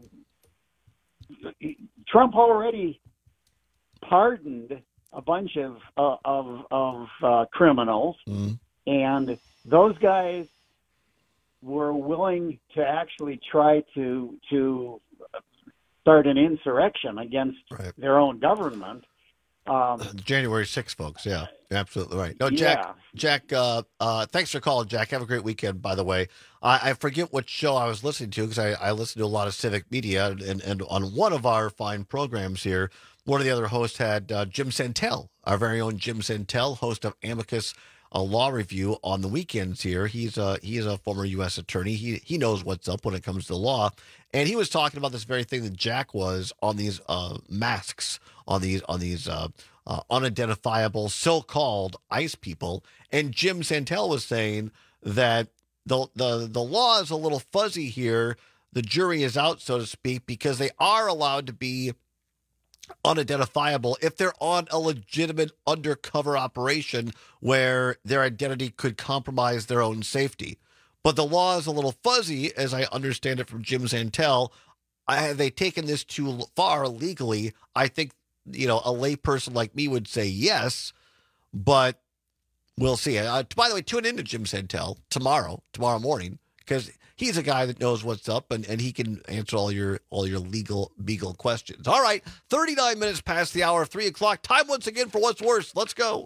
Trump already pardoned a bunch of uh, of of uh, criminals, mm. and those guys were willing to actually try to to start an insurrection against right. their own government. Um, January sixth, folks. Yeah, absolutely right. No, Jack. Yeah. Jack. Uh, uh, thanks for calling, Jack. Have a great weekend. By the way, I, I forget what show I was listening to because I, I listen to a lot of civic media, and, and on one of our fine programs here, one of the other hosts had uh, Jim Santel, our very own Jim Santel, host of Amicus a Law Review on the weekends here. He's a he's a former U S attorney. He he knows what's up when it comes to law, and he was talking about this very thing that Jack was on these uh, masks, on these on these uh, uh, unidentifiable so-called ICE people. And Jim Santel was saying that the the the law is a little fuzzy here. The jury is out, so to speak, because they are allowed to be unidentifiable if they're on a legitimate undercover operation where their identity could compromise their own safety. But the law is a little fuzzy, as I understand it from Jim Santel. I, have they taken this too far legally? I think, you know, a layperson like me would say yes, but We'll see. Uh, by the way, tune in to Jim Santel tomorrow, tomorrow morning, because he's a guy that knows what's up, and, and he can answer all your all your legal beagle questions. All right, thirty-nine minutes past the hour of three o'clock. Time once again for What's Worse. Let's go.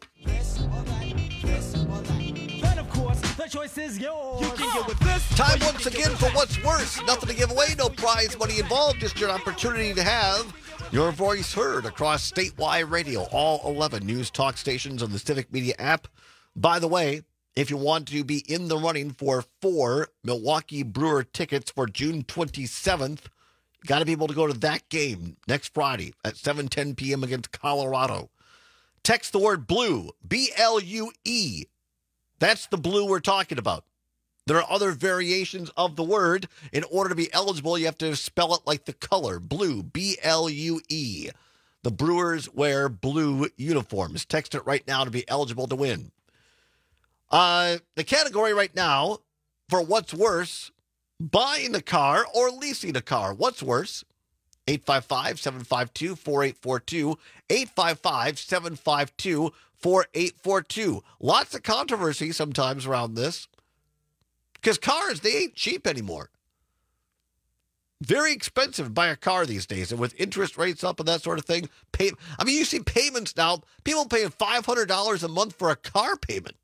The choice is yours. You can get with this. Time once again for What's Worse. Nothing to give away, no prize money involved, just your opportunity to have your voice heard across statewide radio, all eleven news talk stations on the Civic Media app. By the way, if you want to be in the running for four Milwaukee Brewer tickets for June twenty-seventh, you got to be able to go to that game next Friday at seven ten p.m. against Colorado. Text the word blue, B L U E. That's the blue we're talking about. There are other variations of the word. In order to be eligible, you have to spell it like the color, blue, B L U E. The Brewers wear blue uniforms. Text it right now to be eligible to win. Uh, the category right now for What's Worse, buying a car or leasing a car. What's worse? eight five five, seven five two, four eight four two, eight five five, seven five two, four eight four two. Lots of controversy sometimes around this because cars, they ain't cheap anymore. Very expensive to buy a car these days, and with interest rates up and that sort of thing. Pay, I mean, you see payments now, people paying five hundred dollars a month for a car payment.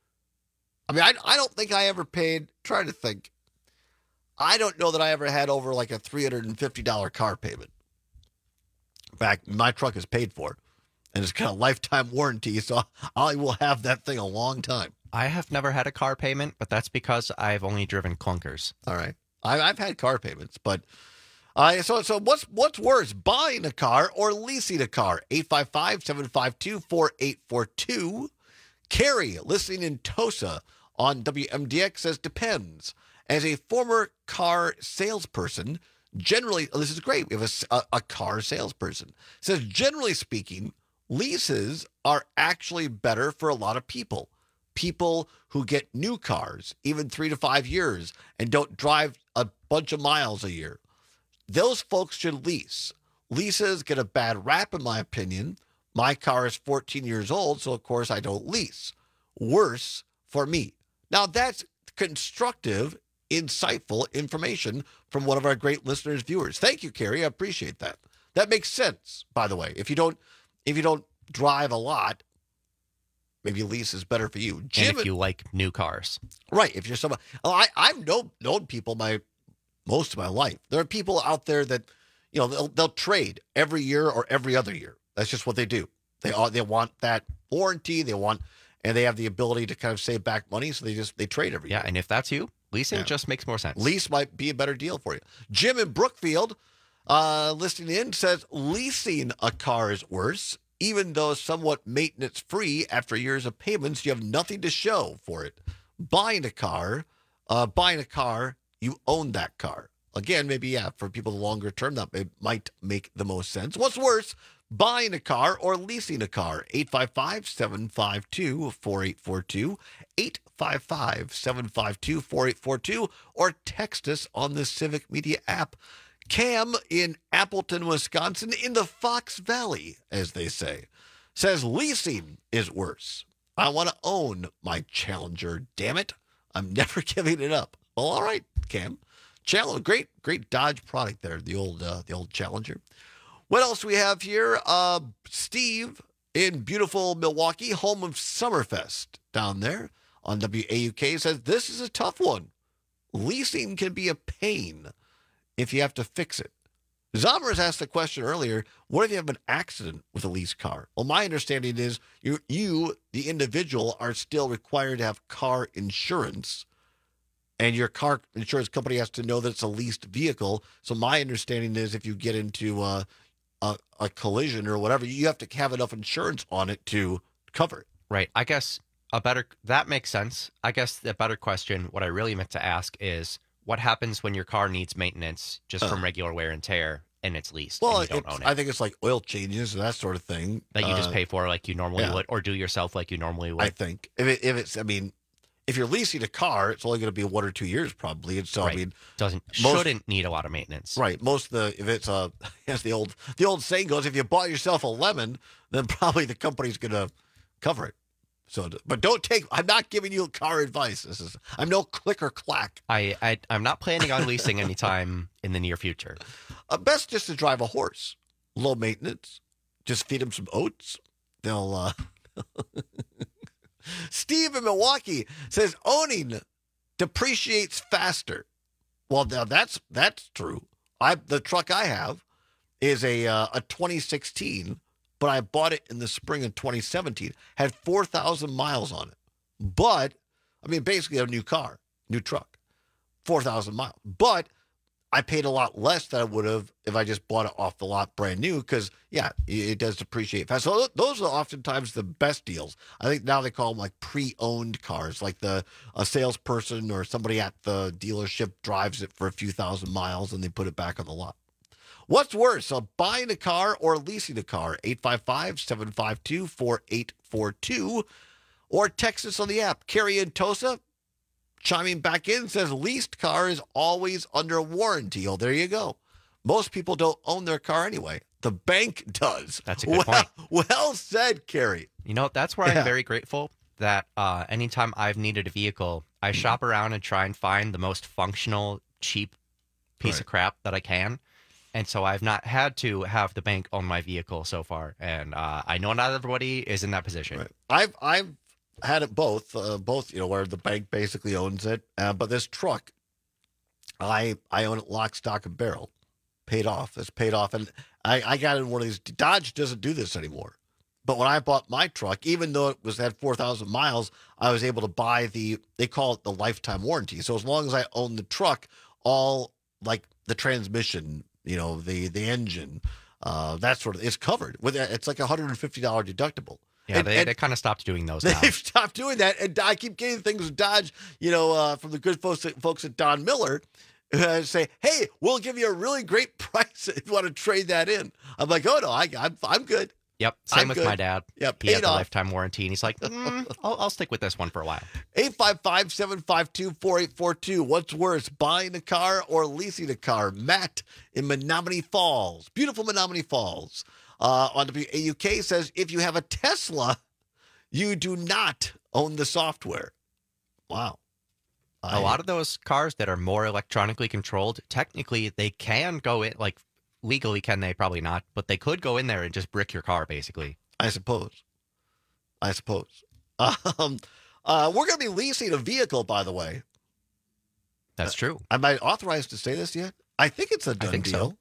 I mean, I, I don't think I ever paid, trying to think, I don't know that I ever had over like a three hundred fifty dollars car payment. In fact, my truck is paid for, and it's got a lifetime warranty, so I will have that thing a long time. I have never had a car payment, but that's because I've only driven clunkers. All right. I, I've had car payments, but uh, so so what's what's worse, buying a car or leasing a car? eight five five, seven five two, four eight four two. Carrie, listening in Tosa on W M D X, says depends. As a former car salesperson, generally, oh, this is great. We have a, a, a car salesperson. Says, generally speaking, leases are actually better for a lot of people. People who get new cars, even three to five years, and don't drive a bunch of miles a year. Those folks should lease. Leases get a bad rap, in my opinion. My car is fourteen years old, so of course I don't lease. Worse for me. Now, that's constructive, insightful information from one of our great listeners, viewers. Thank you, Carrie. I appreciate that. That makes sense, by the way. If you don't, if you don't drive a lot, maybe lease is better for you. Jim, and if you like new cars. Right. If you're someone, oh, I, I've known, known people my most of my life. There are people out there that, you know, they'll, they'll trade every year or every other year. That's just what they do. They are, they want that warranty. They want, and they have the ability to kind of save back money. So they just, they trade every yeah, year. And if that's you, leasing Yeah. just makes more sense. Lease might be a better deal for you. Jim in Brookfield, uh, listening in, says leasing a car is worse. Even though somewhat maintenance-free, after years of payments, you have nothing to show for it. Buying a car, uh, buying a car, you own that car. Again, maybe, yeah, for people longer term, that may, might make the most sense. What's worse, buying a car or leasing a car? eight five five, seven five two, four eight four two, eight five five, seven five two, four eight four two, or text us on the Civic Media app. Cam in Appleton, Wisconsin, in the Fox Valley, as they say, says leasing is worse. I want to own my Challenger, damn it. I'm never giving it up. Well, all right, Cam. Challenger, great, great Dodge product there, the old uh, the old Challenger. What else do we have here? Uh, Steve in beautiful Milwaukee, home of Summerfest down there on W A U K, says this is a tough one. Leasing can be a pain if you have to fix it. Zommers asked the question earlier, what if you have an accident with a leased car? Well, my understanding is you, you, the individual, are still required to have car insurance, and your car insurance company has to know that it's a leased vehicle. So my understanding is if you get into a, a, a collision or whatever, you have to have enough insurance on it to cover it. Right. I guess a better, that makes sense. I guess the better question, what I really meant to ask is, what happens when your car needs maintenance just from Uh. regular wear and tear and it's leased Well, and you don't it's- own it? I think it's like oil changes and that sort of thing. That you just Uh, pay for like you normally yeah. would, or do yourself like you normally would. I think if it, if it's, I mean, if you're leasing a car, it's only going to be one or two years probably. And so, Right. I mean, Doesn't most- shouldn't need a lot of maintenance. right. Most of the, if it's a, as the old, the old saying goes, if you bought yourself a lemon, then probably the company's going to cover it. So, but don't take. I'm not giving you car advice. This is. I'm no click or clack. I, I I'm not planning on leasing anytime in the near future. Uh, best just to drive a horse. Low maintenance. Just feed them some oats. They'll. Uh... Steve in Milwaukee says owning depreciates faster. Well, now that's that's true. I the truck I have is a uh, a twenty sixteen, but I bought it in the spring of twenty seventeen. Had four thousand miles on it, but I mean basically a new car, new truck, four thousand miles. But I paid a lot less than I would have if I just bought it off the lot brand new because, yeah, it does depreciate fast. So those are oftentimes the best deals. I think now they call them like pre-owned cars, like the a salesperson or somebody at the dealership drives it for a few thousand miles and they put it back on the lot. What's worse, uh, buying a car or leasing a car? eight five five, seven five two, four eight four two or text us on the app. Carrie in Tosa chiming back in says leased car is always under warranty. Oh, there you go. Most people don't own their car anyway. The bank does. That's a good well, point. Well said, Carrie. You know, that's where Yeah. I'm very grateful that uh, anytime I've needed a vehicle, I shop around and try and find the most functional, cheap piece Right. of crap that I can. And so I've not had to have the bank own my vehicle so far. And uh, I know not everybody is in that position. Right. I've I've had it both, uh, both you know where the bank basically owns it, uh, but this truck, I I own it lock, stock, and barrel, paid off. It's paid off, and I, I got in one of these. Dodge doesn't do this anymore, but when I bought my truck, even though it was had four thousand miles, I was able to buy the. They call it the lifetime warranty. So as long as I own the truck, all like the transmission, you know, the the engine, uh, that sort of, it's covered with. It's like a hundred and fifty dollar deductible. Yeah, And- they, and- they kind of stopped doing those now. They've stopped doing that, and I keep getting things with Dodge, you know, uh, from the good folks, folks at Don Miller, who uh, say, "Hey, we'll give you a really great price if you want to trade that in." I'm like, "Oh no, I, I'm, I'm good." Yep, same I'm with good. my dad. Yeah, he had paid the off. lifetime warranty, and he's like, mm, I'll, I'll stick with this one for a while. eight five five, seven five two, four eight four two. What's worse, buying a car or leasing a car? Matt in Menominee Falls, beautiful Menominee Falls, uh, on W A U K says, if you have a Tesla, you do not own the software. Wow. A lot of those cars that are more electronically controlled, technically they can go in, like legally can they? Probably not, but they could go in there and just brick your car, basically. I suppose. I suppose. Um, uh, we're going to be leasing a vehicle, by the way. That's true. Am I authorized to say this yet? I think it's a done think deal.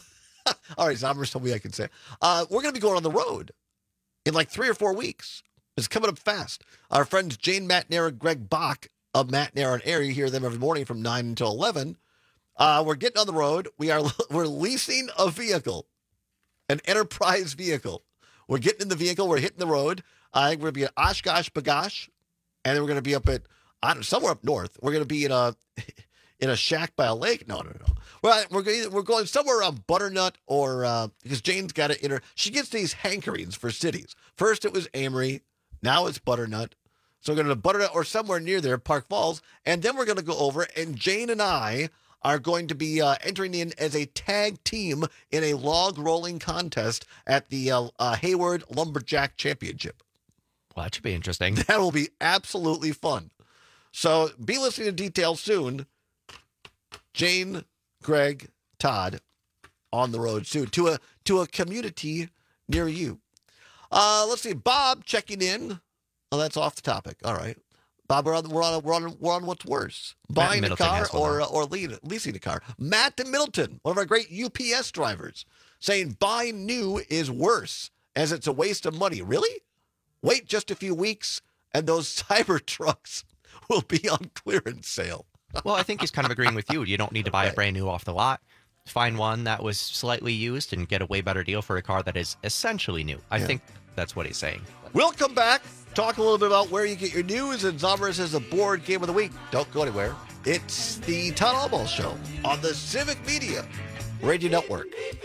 All right, Zombers told me I can say. Uh, we're going to be going on the road in like three or four weeks. It's coming up fast. Our friends Jane Matnair and Greg Bach of Matnair on Air, you hear them every morning from nine until eleven. Uh, we're getting on the road. We are we're leasing a vehicle, an enterprise vehicle. We're getting in the vehicle. We're hitting the road. I think we're going to be at Oshkosh Bagosh, and then we're going to be up at I don't know, somewhere up north. We're going to be in a in a shack by a lake. No, no, no. We're we're going we're going somewhere around Butternut or uh, because Jane's got to enter. She gets these hankerings for cities. First it was Amory, now it's Butternut. So we're going to Butternut or somewhere near there, Park Falls, and then we're going to go over. And Jane and I are going to be uh, entering in as a tag team in a log rolling contest at the uh, uh, Hayward Lumberjack Championship. Well, that should be interesting. That will be absolutely fun. So be listening to details soon. Jane, Greg, Todd on the road soon to a to a community near you. Uh, let's see, Bob checking in. Oh, that's off the topic. All right, Bob, we're on we're on we're on, we're on what's worse, buying a Middleton car has one or on. or lead, leasing a car. Matt in Middleton, one of our great U P S drivers, saying buying new is worse as it's a waste of money. Really? Wait just a few weeks, and those cyber trucks will be on clearance sale. Well, I think he's kind of agreeing with you. You don't need to buy a brand new off the lot. Find one that was slightly used and get a way better deal for a car that is essentially new. I Yeah. think that's what he's saying. We'll come back, talk a little bit about where you get your news, and Zombers has a board game of the week. Don't go anywhere. It's the Todd Albaugh Show on the Civic Media Radio Network.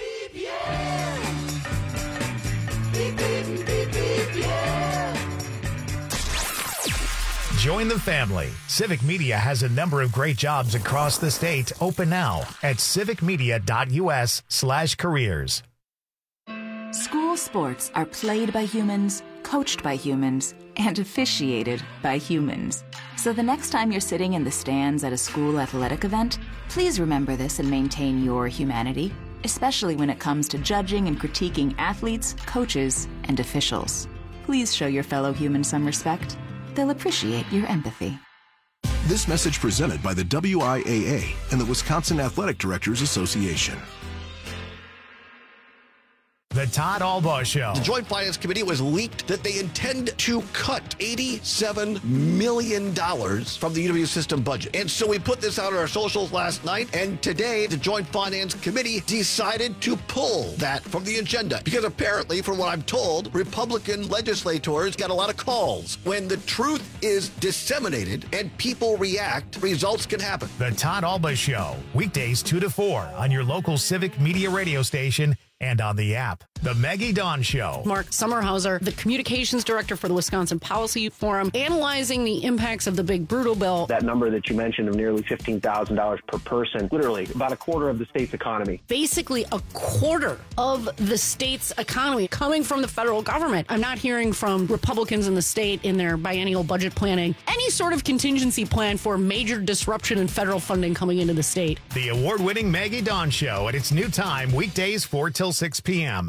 Join the family. Civic Media has a number of great jobs across the state open now at civicmedia.us slash careers. School sports are played by humans coached by humans, and officiated by humans. So the next time you're sitting in the stands at a school athletic event, please remember this and maintain your humanity, especially when it comes to judging and critiquing athletes, coaches, and officials. Please show your fellow humans some respect. They'll appreciate your empathy. This message presented by the W I A A and the Wisconsin Athletic Directors Association. The Todd Albaugh Show. The Joint Finance Committee was leaked that they intend to cut eighty-seven million dollars from the U W system budget. And so we put this out on our socials last night, and today the Joint Finance Committee decided to pull that from the agenda. Because apparently, from what I'm told, Republican legislators got a lot of calls. When the truth is disseminated and people react, results can happen. The Todd Albaugh Show. Weekdays two to four on your local Civic Media radio station and on the app. The Maggie Dawn Show. Mark Sommerhauser, the communications director for the Wisconsin Policy Forum, analyzing the impacts of the big brutal bill. That number that you mentioned of nearly fifteen thousand dollars per person, literally about a quarter of the state's economy. Basically a quarter of the state's economy coming from the federal government. I'm not hearing from Republicans in the state in their biennial budget planning any sort of contingency plan for major disruption in federal funding coming into the state. The award-winning Maggie Dawn Show at its new time, weekdays four till six p.m.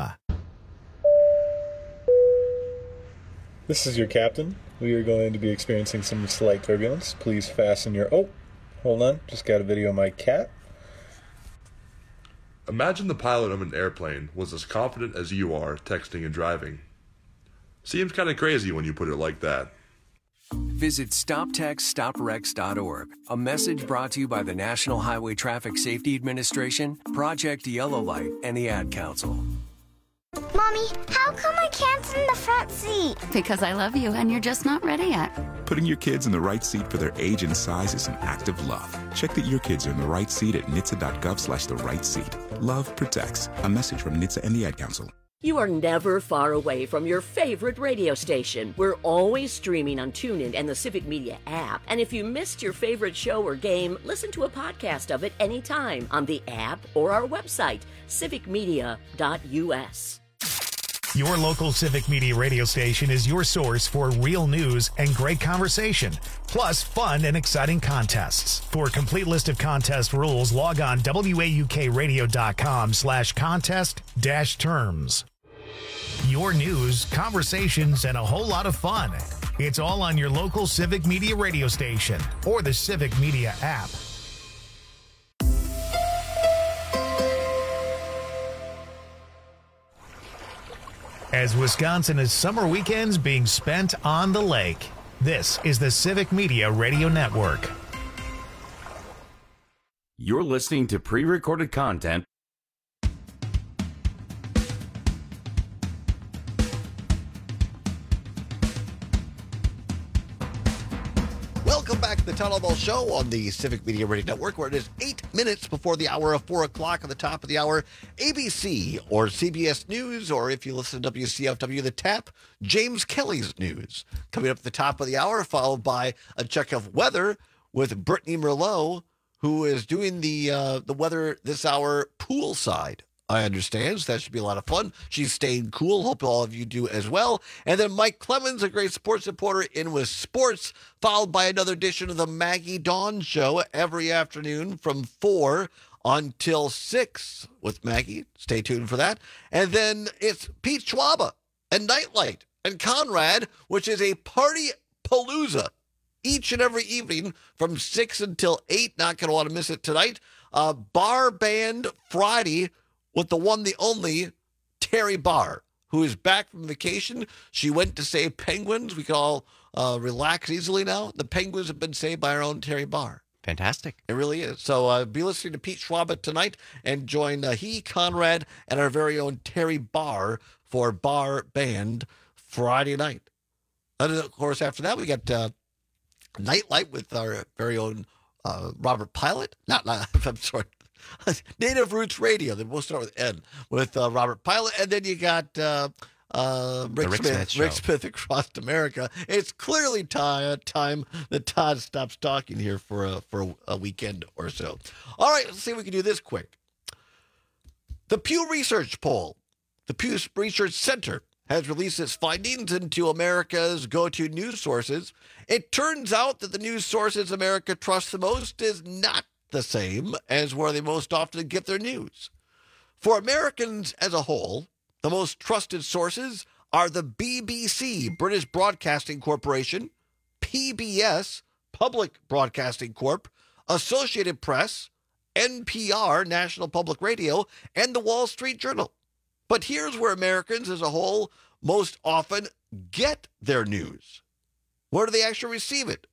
This is your captain. We are going to be experiencing some slight turbulence. Please fasten your... Oh, hold on. Just got a video of my cat. Imagine the pilot of an airplane was as confident as you are texting and driving. Seems kind of crazy when you put it like that. Visit stop text stop wrecks dot org. A message brought to you by the National Highway Traffic Safety Administration, Project Yellow Light, and the Ad Council. Mommy, how come I can't sit in the front seat? Because I love you and you're just not ready yet. Putting your kids in the right seat for their age and size is an act of love. Check that your kids are in the right seat at N H T S A dot gov slash the right seat. Love protects. A message from N H T S A and the Ad Council. You are never far away from your favorite radio station. We're always streaming on TuneIn and the Civic Media app. And if you missed your favorite show or game, listen to a podcast of it anytime on the app or our website, civic media dot u s. Your local Civic Media radio station is your source for real news and great conversation, plus fun and exciting contests. For a complete list of contest rules, log on W A U K radio dot com slash contest dash terms. Your news, conversations, and a whole lot of fun. It's all on your local Civic Media radio station or the Civic Media app. As Wisconsin is summer weekends being spent on the lake, this is the Civic Media Radio Network. You're listening to pre-recorded content. Welcome back to the Todd Albaugh Show on the Civic Media Radio Network, where it is eight minutes before the hour of four o'clock. On the top of the hour, A B C or C B S News, or if you listen to W C F W, The Tap, James Kelly's News. Coming up at the top of the hour, followed by a check of weather with Brittany Merlot, who is doing the uh, the weather this hour poolside. I understand, so that should be a lot of fun. She's staying cool. Hope all of you do as well. And then Mike Clemens, a great sports reporter, in with sports, followed by another edition of the Maggie Dawn Show every afternoon from four until six with Maggie. Stay tuned for that. And then it's Pete Schwaba and Nightlight and Conrad, which is a party palooza each and every evening from six until eight. Not going to want to miss it tonight. Uh, Bar Band Friday with the one, the only, Terry Barr, who is back from vacation. She went to save penguins. We can all uh, relax easily now. The penguins have been saved by our own Terry Barr. Fantastic. It really is. So uh, be listening to Pete Schwaba tonight and join uh, he, Conrad, and our very own Terry Barr for Bar Band Friday night. And of course, after that, we got uh, Nightlight with our very own uh, Robert Pilot. Not, not, I'm sorry. Native Roots Radio. They both start with N with uh, Robert Pilot, and then you got uh, uh, Rick, Rick Smith, Smith Rick Smith across America. It's clearly time time that Todd stops talking here for a for a weekend or so. All right, let's see if we can do this quick. The Pew Research poll, the Pew Research Center has released its findings into America's go-to news sources. It turns out that the news sources America trusts the most is not the same as where they most often get their news. For Americans as a whole, the most trusted sources are the B B C, British Broadcasting Corporation, P B S, Public Broadcasting Corp, Associated Press, N P R, National Public Radio, and the Wall Street Journal. But here's where Americans as a whole most often get their news. Where do they actually receive it?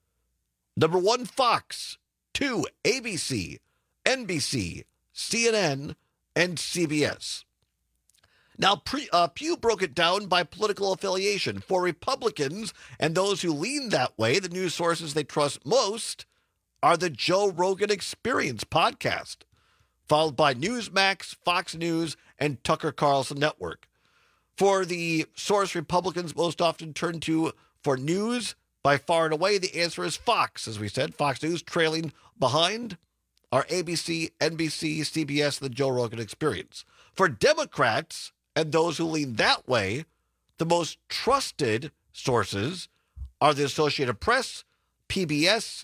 Number one, Fox. Two, A B C, N B C, C N N, and C B S. Now, pre, uh, Pew broke it down by political affiliation. For Republicans and those who lean that way, the news sources they trust most are the Joe Rogan Experience podcast, followed by Newsmax, Fox News, and Tucker Carlson Network. For the source Republicans most often turn to for news, by far and away, the answer is Fox. As we said, Fox News trailing behind are A B C, N B C, C B S, and the Joe Rogan Experience. For Democrats and those who lean that way, the most trusted sources are the Associated Press, P B S,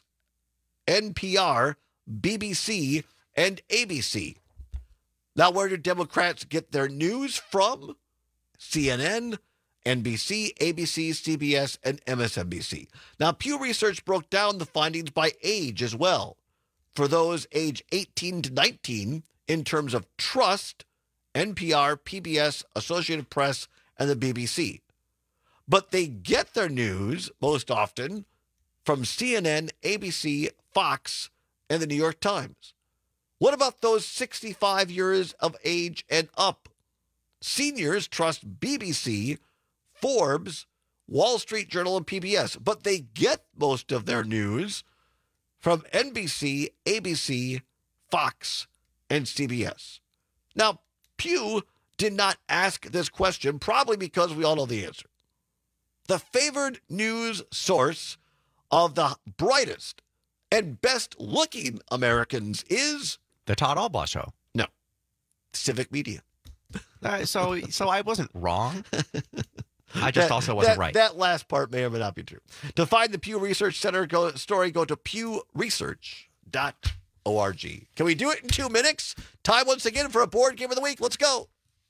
N P R, B B C, and A B C. Now, where do Democrats get their news from? C N N, N B C, A B C, C B S, and M S N B C. Now, Pew Research broke down the findings by age as well. For those age eighteen to nineteen, in terms of trust, N P R, P B S, Associated Press, and the B B C. But they get their news, most often, from C N N, A B C, Fox, and the New York Times. What about those sixty-five years of age and up? Seniors trust B B C, Forbes, Wall Street Journal, and P B S, but they get most of their news from N B C, A B C, Fox, and C B S. Now, Pew did not ask this question, probably because we all know the answer. The favored news source of the brightest and best-looking Americans is... The Todd Albaugh Show. No. Civic Media. Uh, so, so I wasn't wrong. I just that, also wasn't that, right. That last part may or may not be true. To find the Pew Research Center go, story, go to pew research dot org. Can we do it in two minutes? Time once again for a board game of the week. Let's go.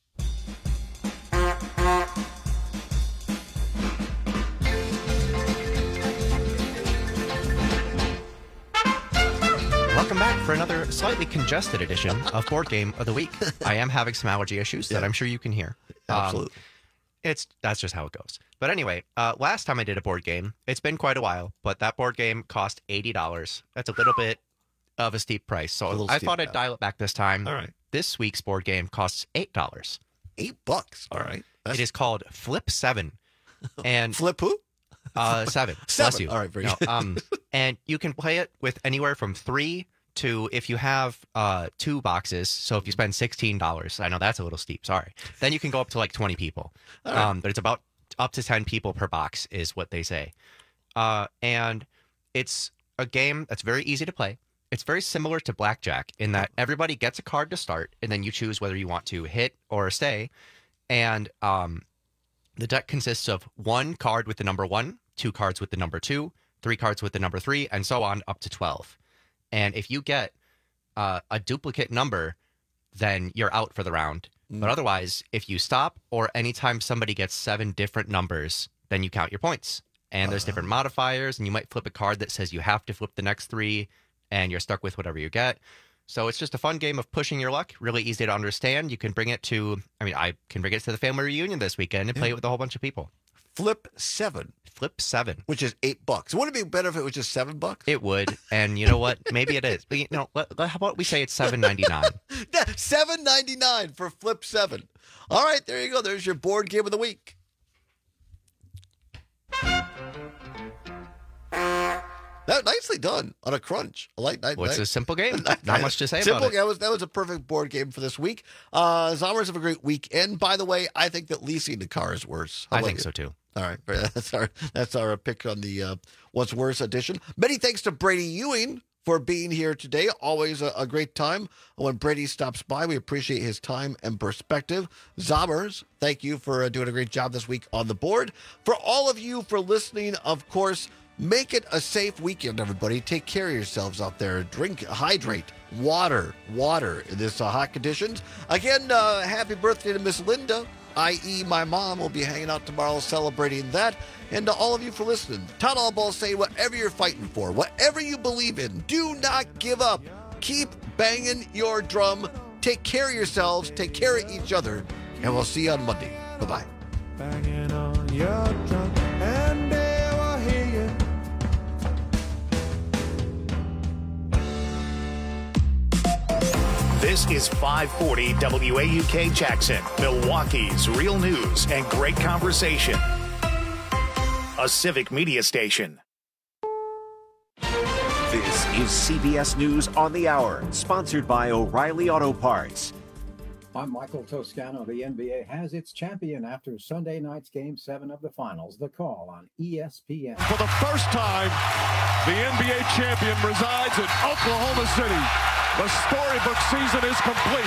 Welcome back for another slightly congested edition of Board Game of the Week. I am having some allergy issues that Yeah. I'm sure you can hear. Um, Absolutely. It's that's just how it goes. But anyway, uh, last time I did a board game, it's been quite a while, but that board game cost eighty dollars. That's a little bit of a steep price. So little I steep, thought I'd yeah. dial it back this time. All right. This week's board game costs eight dollars. Eight bucks. All right. It is called Flip Seven. And Flip who? Uh, seven. Seven. Bless you. All right, very No, good. um, and you can play it with anywhere from three to, if you have uh, two boxes, so if you spend sixteen dollars, I know that's a little steep, sorry, then you can go up to like twenty people. All right. Um, but it's about up to ten people per box is what they say. Uh, and it's a game that's very easy to play. It's very similar to Blackjack in that everybody gets a card to start, and then you choose whether you want to hit or stay. And um, the deck consists of one card with the number one, two cards with the number two, three cards with the number three, and so on up to twelve. And if you get uh, a duplicate number, then you're out for the round. Mm. But otherwise, if you stop or anytime somebody gets seven different numbers, then you count your points. And there's different modifiers, and you might flip a card that says you have to flip the next three, and you're stuck with whatever you get. So it's just a fun game of pushing your luck, really easy to understand. You can bring it to, I mean, I can bring it to the family reunion this weekend and play it with a whole bunch of people. Flip Seven. Flip Seven. Which is eight bucks. Wouldn't it be better if it was just seven bucks? It would. And you know what? Maybe it is. But, you know, let, let- how about we say it's seven ninety-nine? seven ninety-nine for Flip Seven. All right, there you go. There's your board game of the week. That nicely done on a crunch. I like that. Well, it's a simple game. Not much to say Simple about it. game. That was, that was a perfect board game for this week. Uh, Zommers have a great weekend. By the way, I think that leasing the car is worse. How I about think you? so, too. All right, that's our that's our pick on the uh, What's Worse edition. Many thanks to Brady Ewing for being here today. Always a, a great time when Brady stops by. We appreciate his time and perspective. Zommers, thank you for uh, doing a great job this week on the board. For all of you for listening, of course, make it a safe weekend, everybody. Take care of yourselves out there. Drink, hydrate, water, water in this uh, hot conditions. Again, uh, happy birthday to Miss Linda, that is my mom. Will be hanging out tomorrow celebrating that. And to all of you for listening, Todd Allball say whatever you're fighting for, whatever you believe in, do not give up. Keep banging your drum. Take care of yourselves. Take care of each other. And we'll see you on Monday. Bye-bye. Banging on your drum and they will hear you. This is five forty W A U K Jackson, Milwaukee's real news and great conversation. A civic media station. This is C B S News on the Hour, sponsored by O'Reilly Auto Parts. I'm Michael Toscano. The N B A has its champion after Sunday night's Game seven of the Finals. The Call on E S P N. For the first time, the N B A champion resides in Oklahoma City. The storybook season is complete.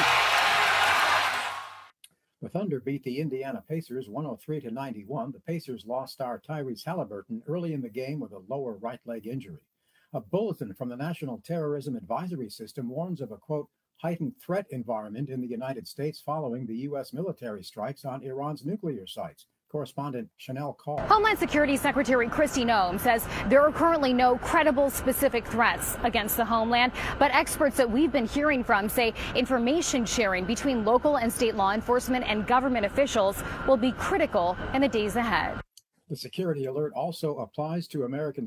The Thunder beat the Indiana Pacers one oh three to ninety-one. The Pacers lost star Tyrese Halliburton early in the game with a lower right leg injury. A bulletin from the National Terrorism Advisory System warns of a, quote, heightened threat environment in the United States following the U S military strikes on Iran's nuclear sites. Correspondent Chanel Call. Homeland Security Secretary Kristi Noem says there are currently no credible specific threats against the homeland, but experts that we've been hearing from say information sharing between local and state law enforcement and government officials will be critical in the days ahead. The security alert also applies to American